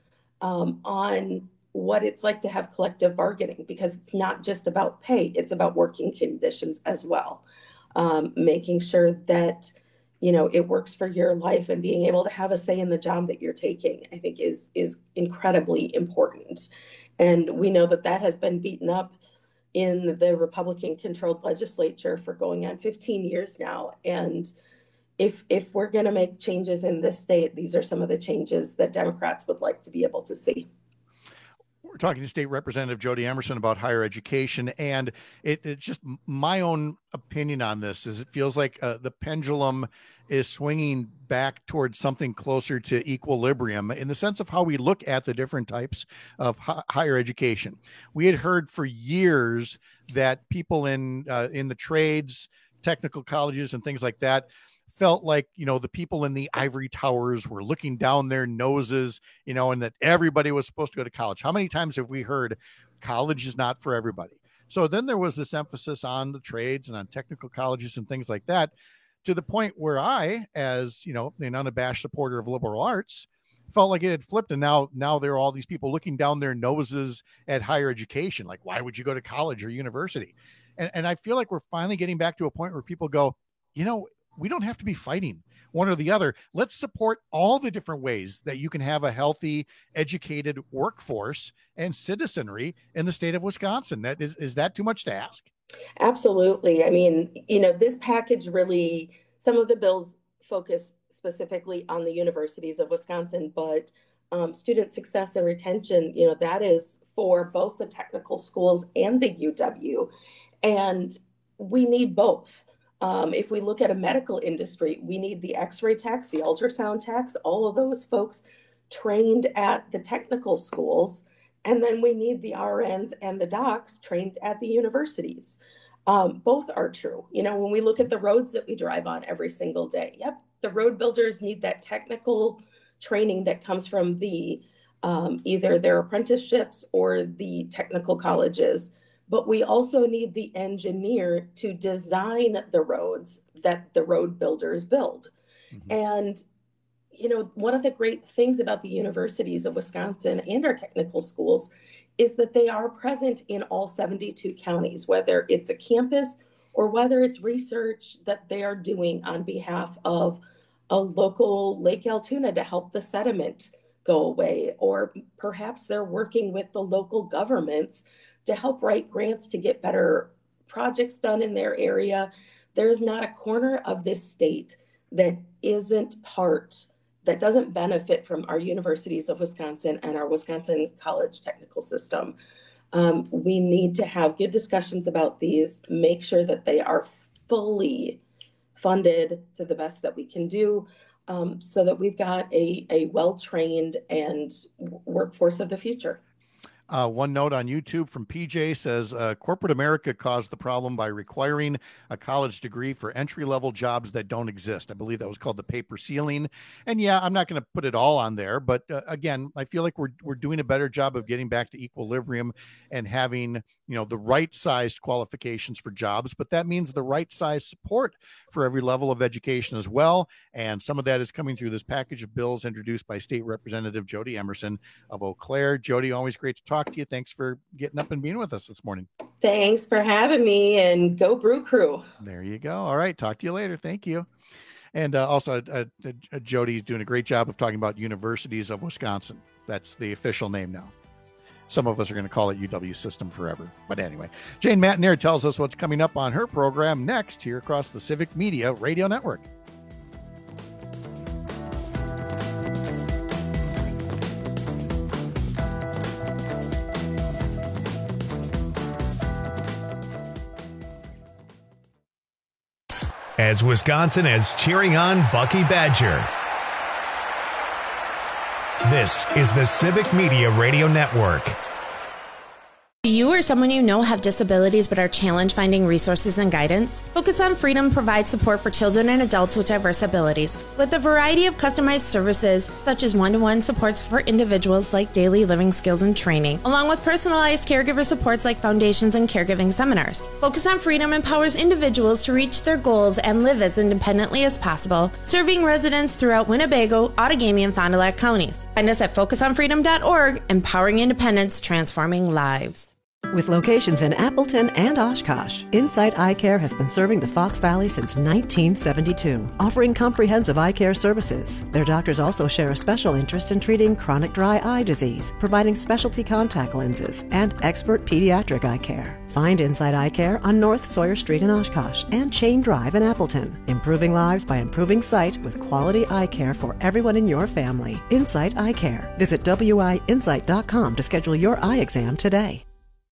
S11: on what it's like to have collective bargaining, because it's not just about pay, it's about working conditions as well. Making sure that, it works for your life, and being able to have a say in the job that you're taking, I think is incredibly important. And we know that has been beaten up in the Republican-controlled legislature for going on 15 years now. And if we're going to make changes in this state, these are some of the changes that Democrats would like to be able to see.
S17: We're talking to State Representative Jody Emerson about higher education, and it's just my own opinion on this is it feels like the pendulum is swinging back towards something closer to equilibrium in the sense of how we look at the different types of higher education. We had heard for years that people in the trades, technical colleges, and things like that felt like, the people in the ivory towers were looking down their noses, and that everybody was supposed to go to college. How many times have we heard college is not for everybody? So then there was this emphasis on the trades and on technical colleges and things like that, to the point where I, as, an unabashed supporter of liberal arts, felt like it had flipped. And now there are all these people looking down their noses at higher education. Like, why would you go to college or university? And I feel like we're finally getting back to a point where people go, we don't have to be fighting one or the other. Let's support all the different ways that you can have a healthy, educated workforce and citizenry in the state of Wisconsin. Is that too much to ask?
S11: Absolutely. I mean, this package really, some of the bills focus specifically on the universities of Wisconsin, but student success and retention, that is for both the technical schools and the UW. And we need both. If we look at a medical industry, we need the x-ray techs, the ultrasound techs, all of those folks trained at the technical schools. And then we need the RNs and the docs trained at the universities. Both are true. When we look at the roads that we drive on every single day, the road builders need that technical training that comes from the either their apprenticeships or the technical colleges. But we also need the engineer to design the roads that the road builders build. Mm-hmm. And, one of the great things about the universities of Wisconsin and our technical schools is that they are present in all 72 counties, whether it's a campus or whether it's research that they are doing on behalf of a local Lake Altoona to help the sediment go away, or perhaps they're working with the local governments to help write grants to get better projects done in their area. There's not a corner of this state that doesn't benefit from our universities of Wisconsin and our Wisconsin college technical system. We need to have good discussions about these, make sure that they are fully funded to the best that we can do, so that we've got a well-trained and workforce of the future.
S17: One note on YouTube from PJ says, corporate America caused the problem by requiring a college degree for entry-level jobs that don't exist. I believe that was called the paper ceiling. And yeah, I'm not going to put it all on there, but again, I feel like we're doing a better job of getting back to equilibrium and having, the right-sized qualifications for jobs, but that means the right-sized support for every level of education as well. And some of that is coming through this package of bills introduced by State Representative Jody Emerson of Eau Claire. Jody, always great to talk to you. Thanks for getting up and being with us this morning.
S11: Thanks for having me, and go Brew Crew.
S17: There you go. All right. Talk to you later. Thank you. And also, Jody's doing a great job of talking about Universities of Wisconsin. That's the official name now. Some of us are going to call it UW System forever. But anyway, Jane Matenaer tells us what's coming up on her program next here across the Civic Media Radio Network.
S1: As Wisconsin is cheering on Bucky Badger. This is the Civic Media Radio Network.
S26: Do you or someone you know have disabilities but are challenged finding resources and guidance? Focus on Freedom provides support for children and adults with diverse abilities. With a variety of customized services, such as one-to-one supports for individuals like daily living skills and training, along with personalized caregiver supports like foundations and caregiving seminars. Focus on Freedom empowers individuals to reach their goals and live as independently as possible, serving residents throughout Winnebago, Outagamie, and Fond du Lac counties. Find us at focusonfreedom.org, empowering independence, transforming lives.
S2: With locations in Appleton and Oshkosh, Insight Eye Care has been serving the Fox Valley since 1972, offering comprehensive eye care services. Their doctors also share a special interest in treating chronic dry eye disease, providing specialty contact lenses, and expert pediatric eye care. Find Insight Eye Care on North Sawyer Street in Oshkosh and Chain Drive in Appleton. Improving lives by improving sight with quality eye care for everyone in your family. Insight Eye Care. Visit wiinsight.com to schedule your eye exam today.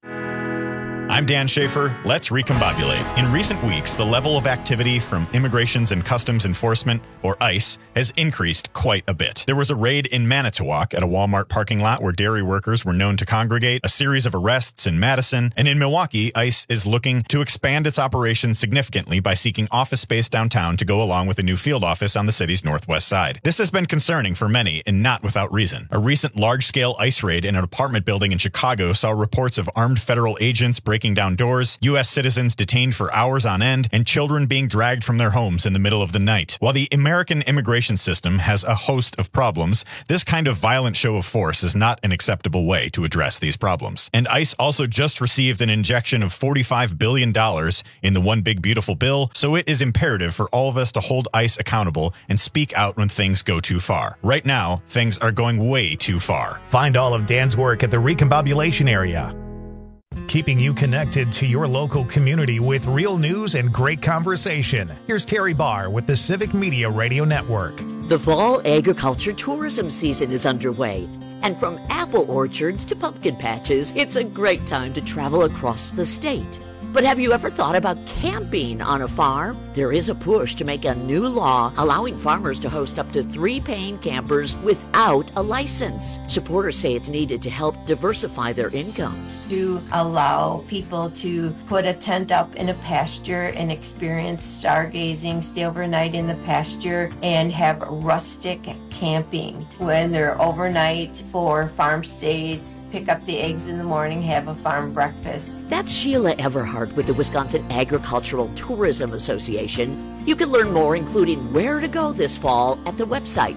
S8: I'm Dan Schaefer. Let's recombobulate. In recent weeks, the level of activity from Immigrations and Customs Enforcement, or ICE, has increased quite a bit. There was a raid in Manitowoc at a Walmart parking lot where dairy workers were known to congregate, a series of arrests in Madison, and in Milwaukee, ICE is looking to expand its operations significantly by seeking office space downtown to go along with a new field office on the city's northwest side. This has been concerning for many, and not without reason. A recent large-scale ICE raid in an apartment building in Chicago saw reports of armed federal agents breaking down doors, U.S. citizens detained for hours on end, and children being dragged from their homes in the middle of the night. While the American immigration system has a host of problems, this kind of violent show of force is not an acceptable way to address these problems. And ICE also just received an injection of $45 billion in the One Big Beautiful Bill, so it is imperative for all of us to hold ICE accountable and speak out when things go too far. Right now, things are going way too far.
S1: Find all of Dan's work at the Recombobulation area. Keeping you connected to your local community with real news and great conversation. Here's Terry Barr with the Civic Media Radio Network.
S9: The fall agriculture tourism season is underway, and from apple orchards to pumpkin patches, it's a great time to travel across the state. But have you ever thought about camping on a farm? There is a push to make a new law allowing farmers to host up to 3 paying campers without a license. Supporters say it's needed to help diversify their incomes.
S13: To allow people to put a tent up in a pasture and experience stargazing, stay overnight in the pasture, and have rustic camping when they're overnight for farm stays. Pick up the eggs in the morning, have a farm breakfast.
S9: That's Sheila Everhart with the Wisconsin Agricultural Tourism Association. You can learn more, including where to go this fall, at the website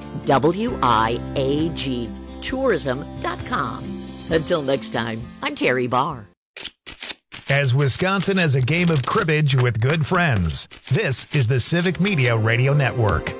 S9: wiagtourism.com. Until next time, I'm Terry Barr.
S1: As Wisconsin as a game of cribbage with good friends, this is the Civic Media Radio Network.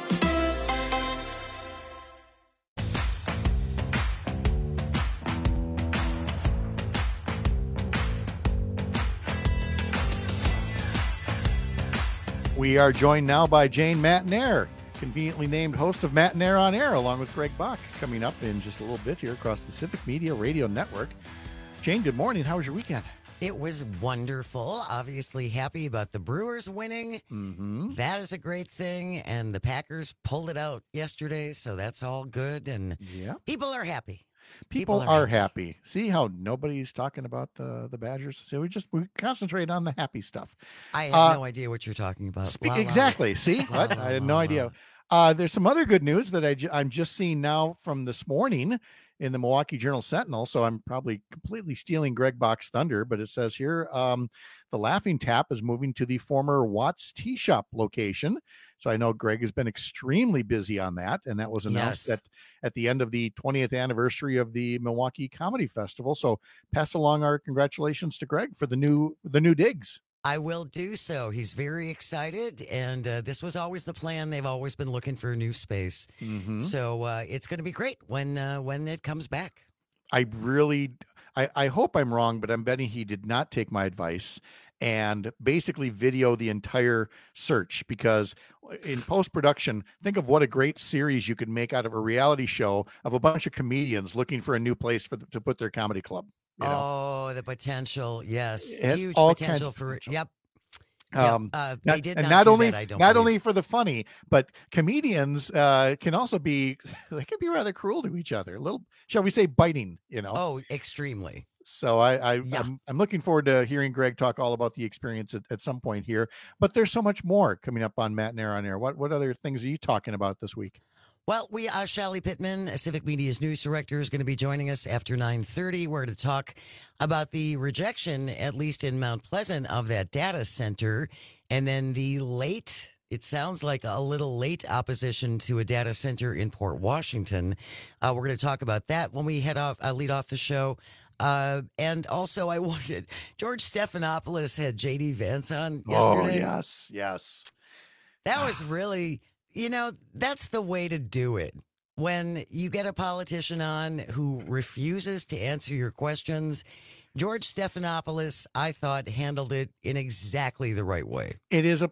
S17: We are joined now by Jane Matenaer, conveniently named host of Matenaer on Air, along with Greg Bach, coming up in just a little bit here across the Civic Media Radio Network. Jane, good morning. How was your weekend?
S10: It was wonderful. Obviously happy about the Brewers winning.
S17: Mm-hmm.
S10: That is a great thing. And the Packers pulled it out yesterday, so that's all good. And people are happy.
S17: People are happy. See how nobody's talking about the Badgers? So we concentrate on the happy stuff.
S10: I have no idea what you're talking about.
S17: Exactly. See? What? I had no idea. There's some other good news that I'm just seeing now from this morning in the Milwaukee Journal-Sentinel. So I'm probably completely stealing Greg Bach's thunder, but it says here the Laughing Tap is moving to the former Watts Tea Shop location. So I know Greg has been extremely busy on that, and that was announced at the end of the 20th anniversary of the Milwaukee Comedy Festival. So pass along our congratulations to Greg for the new digs.
S10: I will do so. He's very excited, and this was always the plan. They've always been looking for a new space.
S17: Mm-hmm.
S10: So it's going to be great when it comes back.
S17: I hope I'm wrong, but I'm betting he did not take my advice and basically video the entire search, because in post-production, think of what a great series you could make out of a reality show of a bunch of comedians looking for a new place to put their comedy club.
S10: Oh, the potential. Yes.
S17: It
S10: Huge
S17: all
S10: potential
S17: kinds of
S10: for
S17: potential.
S10: Yep. They did
S17: not
S10: do
S17: only
S10: that, I don't
S17: not
S10: believe.
S17: only for the funny, but comedians can also be they can be rather cruel to each other, a little, shall we say, biting,
S10: Oh, extremely.
S17: So I'm looking forward to hearing Greg talk all about the experience at some point here, but there's so much more coming up on Matt and Air on Air. What other things are you talking about this week?
S10: Well, Shally Pittman, Civic Media's news director, is going to be joining us after 9:30. We're to talk about the rejection, at least in Mount Pleasant, of that data center, and then it sounds like a little late opposition to a data center in Port Washington. We're going to talk about that when we lead off the show. And also, George Stephanopoulos had J.D. Vance on yesterday.
S17: Oh, yes.
S10: That was really... that's the way to do it. When you get a politician on who refuses to answer your questions, George Stephanopoulos, I thought, handled it in exactly the right way.
S17: It is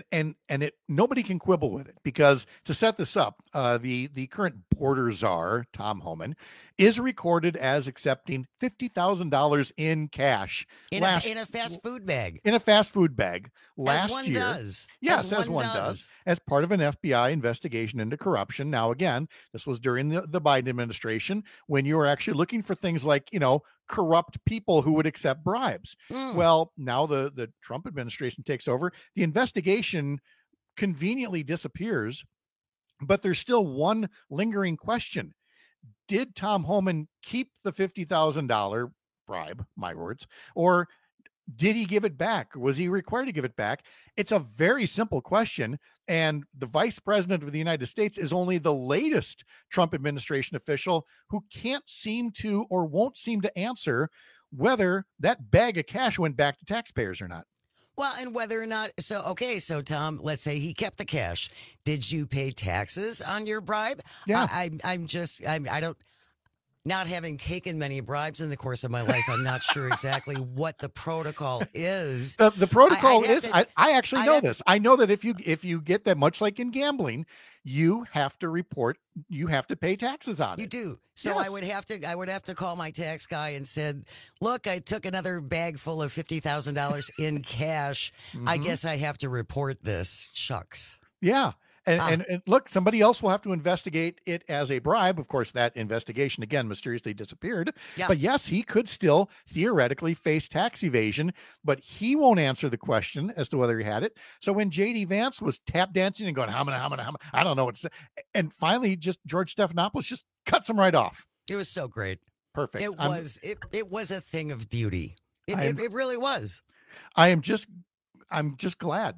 S17: nobody can quibble with it, because to set this up, the current border czar, Tom Homan, is recorded as accepting $50,000 in cash
S10: in a fast food bag.
S17: In a fast food bag last
S10: as one
S17: year.
S10: Does.
S17: Yes, as one does, as part of an FBI investigation into corruption. Now, again, this was during the Biden administration, when you were actually looking for things like, corrupt people who would accept bribes. Well, now the Trump administration takes over. The investigation conveniently disappears, but there's still one lingering question. Did Tom Homan keep the $50,000 bribe, my words, or did he give it back? Was he required to give it back? It's a very simple question. And the vice president of the United States is only the latest Trump administration official who can't seem to or won't seem to answer whether that bag of cash went back to taxpayers or not.
S10: Well, and whether or not, so Tom, let's say he kept the cash. Did you pay taxes on your bribe?
S17: Yeah.
S10: I don't, not having taken many bribes in the course of my life, I'm not sure exactly what the protocol is.
S17: The protocol I actually know this. I know that if you get that, much like in gambling, you have to pay taxes on it.
S10: You do. So
S17: yes.
S10: I would have to call my tax guy and said, look, I took another bag full of $50,000 in cash. I guess I have to report this. Shucks.
S17: Yeah. And look, somebody else will have to investigate it as a bribe. Of course, that investigation, again, mysteriously disappeared. Yeah. But yes, he could still theoretically face tax evasion, but he won't answer the question as to whether he had it. So when J.D. Vance was tap dancing and going, how many, I don't know what to say. And finally, just George Stephanopoulos just cuts him right off.
S10: It was so great.
S17: Perfect.
S10: It was a thing of beauty. It really was.
S17: I'm just glad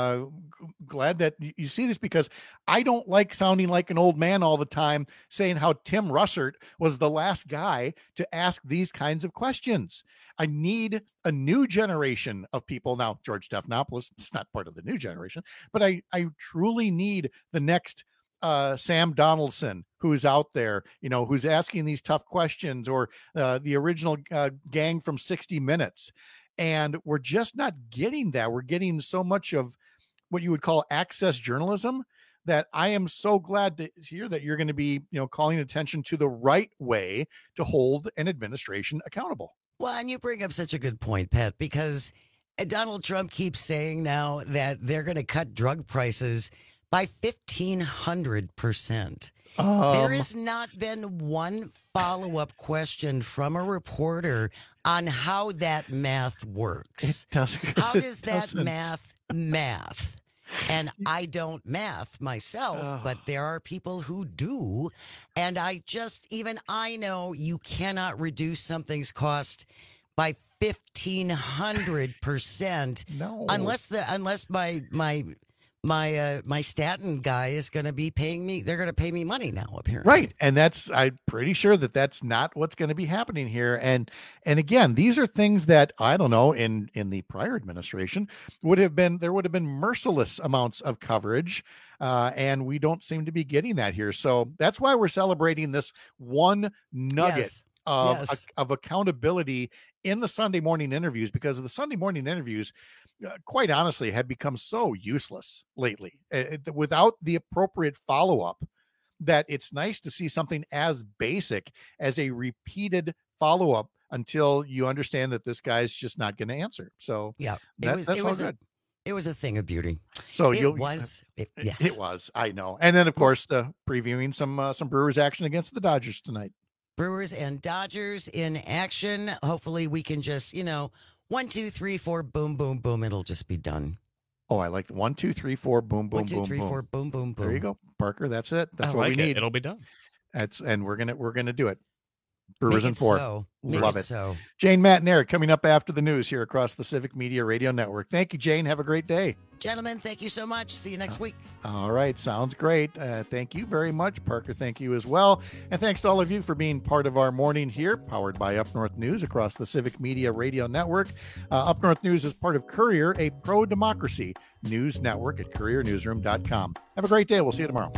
S17: that you see this, because I don't like sounding like an old man all the time saying how Tim Russert was the last guy to ask these kinds of questions. I need a new generation of people. Now, George Stephanopoulos is not part of the new generation, but I truly need the next Sam Donaldson, who's out there, who's asking these tough questions, or the original gang from 60 Minutes. And we're just not getting that. We're getting so much of what you would call access journalism that I am so glad to hear that you're going to be, calling attention to the right way to hold an administration accountable.
S10: Well, and you bring up such a good point, Pat, because Donald Trump keeps saying now that they're going to cut drug prices by 1,500%. There has not been one follow-up question from a reporter on how that math works.
S17: How
S10: does that math? And I don't math myself, but there are people who do. And I know you cannot reduce something's cost by 1,500%.
S17: No.
S10: Unless my Staten guy is going to be paying me. They're going to pay me money now, apparently.
S17: Right. And I'm pretty sure that's not what's going to be happening here. And again, these are things that, I don't know, in the prior administration there would have been merciless amounts of coverage. And we don't seem to be getting that here. So that's why we're celebrating this one nugget of accountability in the Sunday morning interviews, because the Sunday morning interviews, quite honestly, have become so useless lately without the appropriate follow-up, that it's nice to see something as basic as a repeated follow-up until you understand that this guy's just not going to answer. So
S10: yeah,
S17: that's all good.
S10: It was a thing of beauty.
S17: So
S10: yes,
S17: it was. I know. And then, of course, previewing some Brewers action against the Dodgers tonight.
S10: Brewers and Dodgers in action. Hopefully, we can just 1, 2, 3, 4, boom, boom, boom. It'll just be done.
S17: Oh, I like the 1, 2, 3, 4, boom, boom,
S10: 1, 2, 3,
S17: boom,
S10: 4, boom, boom, boom.
S17: There you go, Parker. That's it. That's what we need.
S15: It'll be done.
S17: And we're gonna do it. Brewers in 4.
S10: So.
S17: Love it.
S10: So.
S17: Jane, Matt, and Eric coming up after the news here across the Civic Media Radio Network. Thank you, Jane. Have a great day.
S10: Gentlemen, thank you so much. See you next week.
S17: All right. Sounds great. Thank you very much, Parker. Thank you as well. And thanks to all of you for being part of our morning here, powered by Up North News across the Civic Media Radio Network. Up North News is part of Courier, a pro-democracy news network at couriernewsroom.com. Have a great day. We'll see you tomorrow.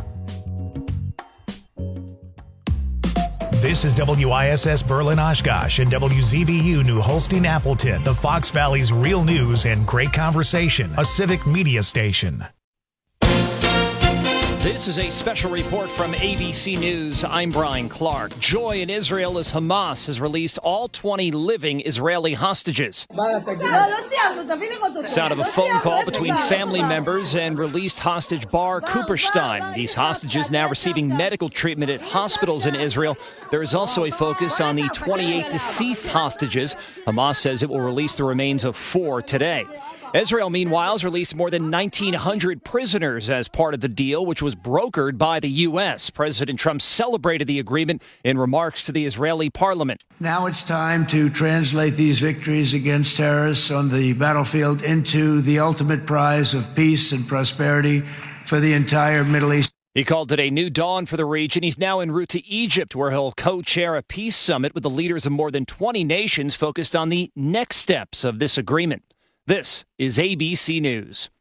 S1: This is WISS Berlin Oshkosh and WZBU New Holstein Appleton, the Fox Valley's real news and great conversation, a civic media station.
S16: This is a special report from ABC News. I'm Brian Clark. Joy in Israel as Hamas has released all 20 living Israeli hostages. Sound of a phone call between family members and released hostage Bar Cooperstein. These hostages now receiving medical treatment at hospitals in Israel. There is also a focus on the 28 deceased hostages. Hamas says it will release the remains of 4 today. Israel, meanwhile, has released more than 1,900 prisoners as part of the deal, which was brokered by the U.S. President Trump celebrated the agreement in remarks to the Israeli parliament.
S18: Now it's time to translate these victories against terrorists on the battlefield into the ultimate prize of peace and prosperity for the entire Middle East.
S16: He called it a new dawn for the region. He's now en route to Egypt, where he'll co-chair a peace summit with the leaders of more than 20 nations focused on the next steps of this agreement. This is ABC News.